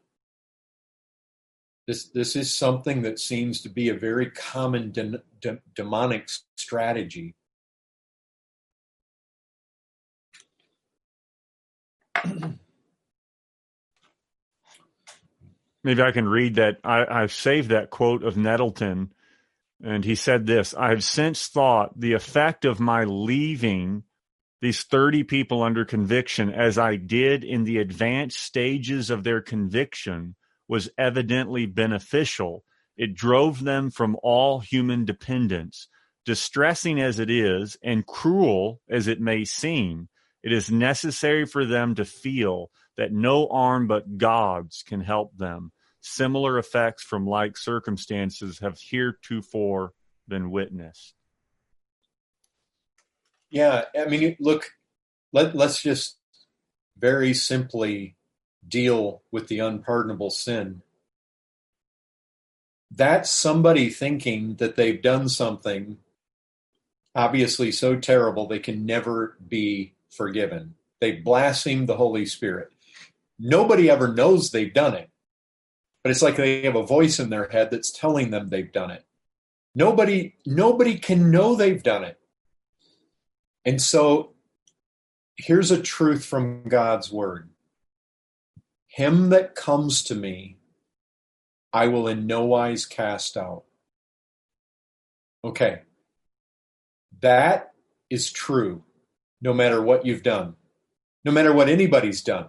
something that seems to be a very common demonic strategy. Maybe I can read that. I've saved that quote of Nettleton, and he said this: "I've since thought the effect of my leaving these 30 people under conviction as I did in the advanced stages of their conviction was evidently beneficial. It drove them from all human dependence. Distressing as it is, and cruel as it may seem, it is necessary for them to feel that no arm but God's can help them. Similar effects from like circumstances have heretofore been witnessed." Yeah, I mean, look, let's just very simply deal with the unpardonable sin. That's somebody thinking that they've done something obviously so terrible they can never be forgiven. They blasphemed the Holy Spirit. Nobody ever knows they've done it, but it's like they have a voice in their head that's telling them they've done it. Nobody can know they've done it. And so here's a truth from God's word. Him that comes to me, I will in no wise cast out. Okay. That is true no matter what you've done, no matter what anybody's done.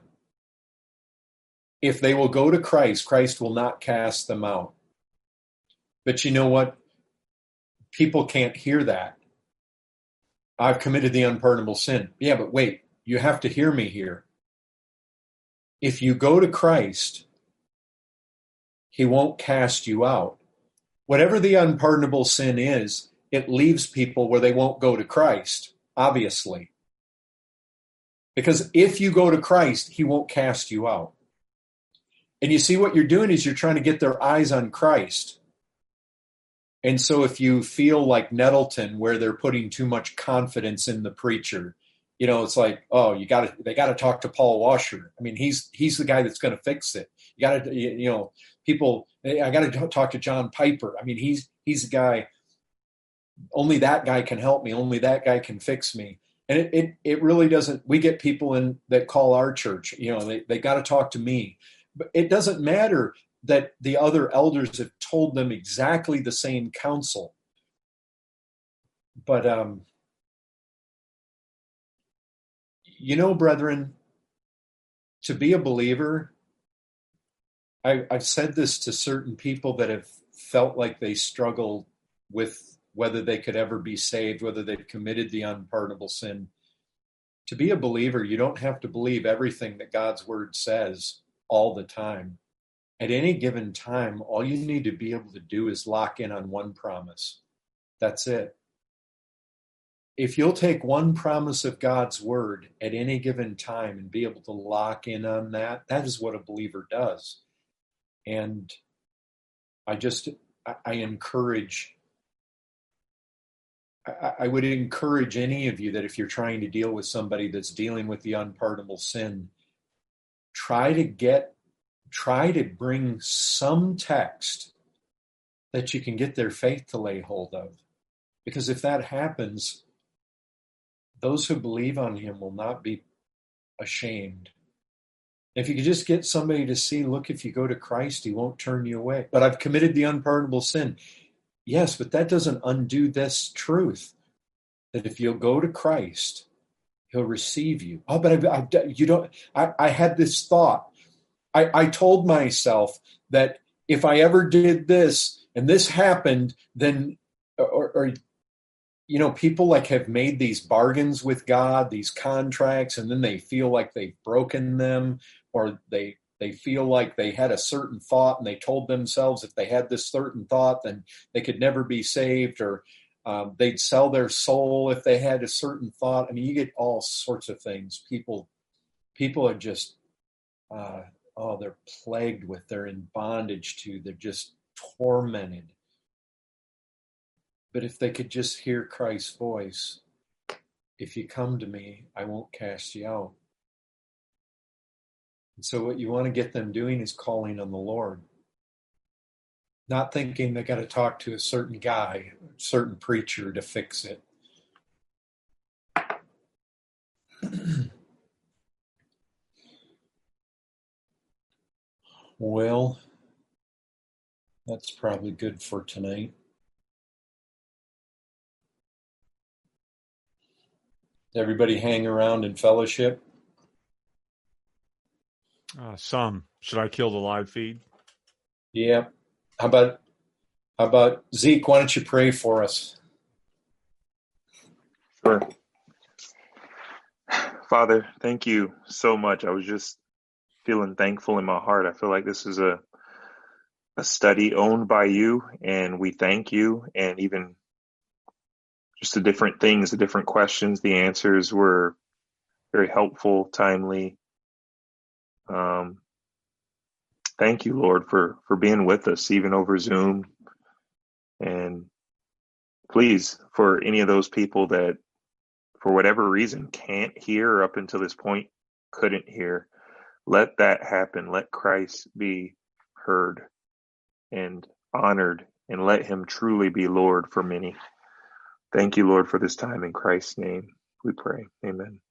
If they will go to Christ, Christ will not cast them out. But you know what? People can't hear that. I've committed the unpardonable sin. Yeah, but wait, you have to hear me here. If you go to Christ, he won't cast you out. Whatever the unpardonable sin is, it leaves people where they won't go to Christ, obviously. Because if you go to Christ, he won't cast you out. And you see what you're doing is you're trying to get their eyes on Christ. And so if you feel like Nettleton, where they're putting too much confidence in the preacher, it's like, oh, they got to talk to Paul Washer. I mean, he's the guy that's going to fix it. You got to, people, I got to talk to John Piper. I mean, he's the guy. Only that guy can help me. Only that guy can fix me. And it really doesn't. We get people in that call our church. They got to talk to me. But it doesn't matter that the other elders have told them exactly the same counsel. But You know, brethren, to be a believer, I've said this to certain people that have felt like they struggle with whether they could ever be saved, whether they've committed the unpardonable sin. To be a believer, you don't have to believe everything that God's word says all the time. At any given time, all you need to be able to do is lock in on one promise. That's it. If you'll take one promise of God's word at any given time and be able to lock in on that, that is what a believer does. And I would encourage any of you that if you're trying to deal with somebody that's dealing with the unpardonable sin, try to bring some text that you can get their faith to lay hold of. Because if that happens, those who believe on him will not be ashamed. If you could just get somebody to see, look, if you go to Christ, he won't turn you away. But I've committed the unpardonable sin. Yes, but that doesn't undo this truth, that if you'll go to Christ, he'll receive you. Oh, but I had this thought. I told myself that if I ever did this and this happened, then, or people like have made these bargains with God, these contracts, and then they feel like they've broken them, or they feel like they had a certain thought and they told themselves if they had this certain thought, then they could never be saved, or they'd sell their soul if they had a certain thought. I mean, you get all sorts of things. People are just, they're plagued with, they're in bondage to, they're just tormented. But if they could just hear Christ's voice, if you come to me, I won't cast you out. And so what you want to get them doing is calling on the Lord. Not thinking they got to talk to a certain guy, a certain preacher to fix it. Well, that's probably good for tonight. Everybody hang around in fellowship? Some. Should I kill the live feed? Yeah. How about Zeke? Why don't you pray for us? Sure. Father, thank you so much. I was just feeling thankful in my heart. I feel like this is a study owned by you, and we thank you. And even just the different things, the different questions, the answers were very helpful, timely. Thank you, Lord, for being with us, even over Zoom. And please, for any of those people that, for whatever reason, can't hear up until this point, couldn't hear, let that happen. Let Christ be heard and honored, and let him truly be Lord for many. Thank you, Lord, for this time. In Christ's name we pray. Amen.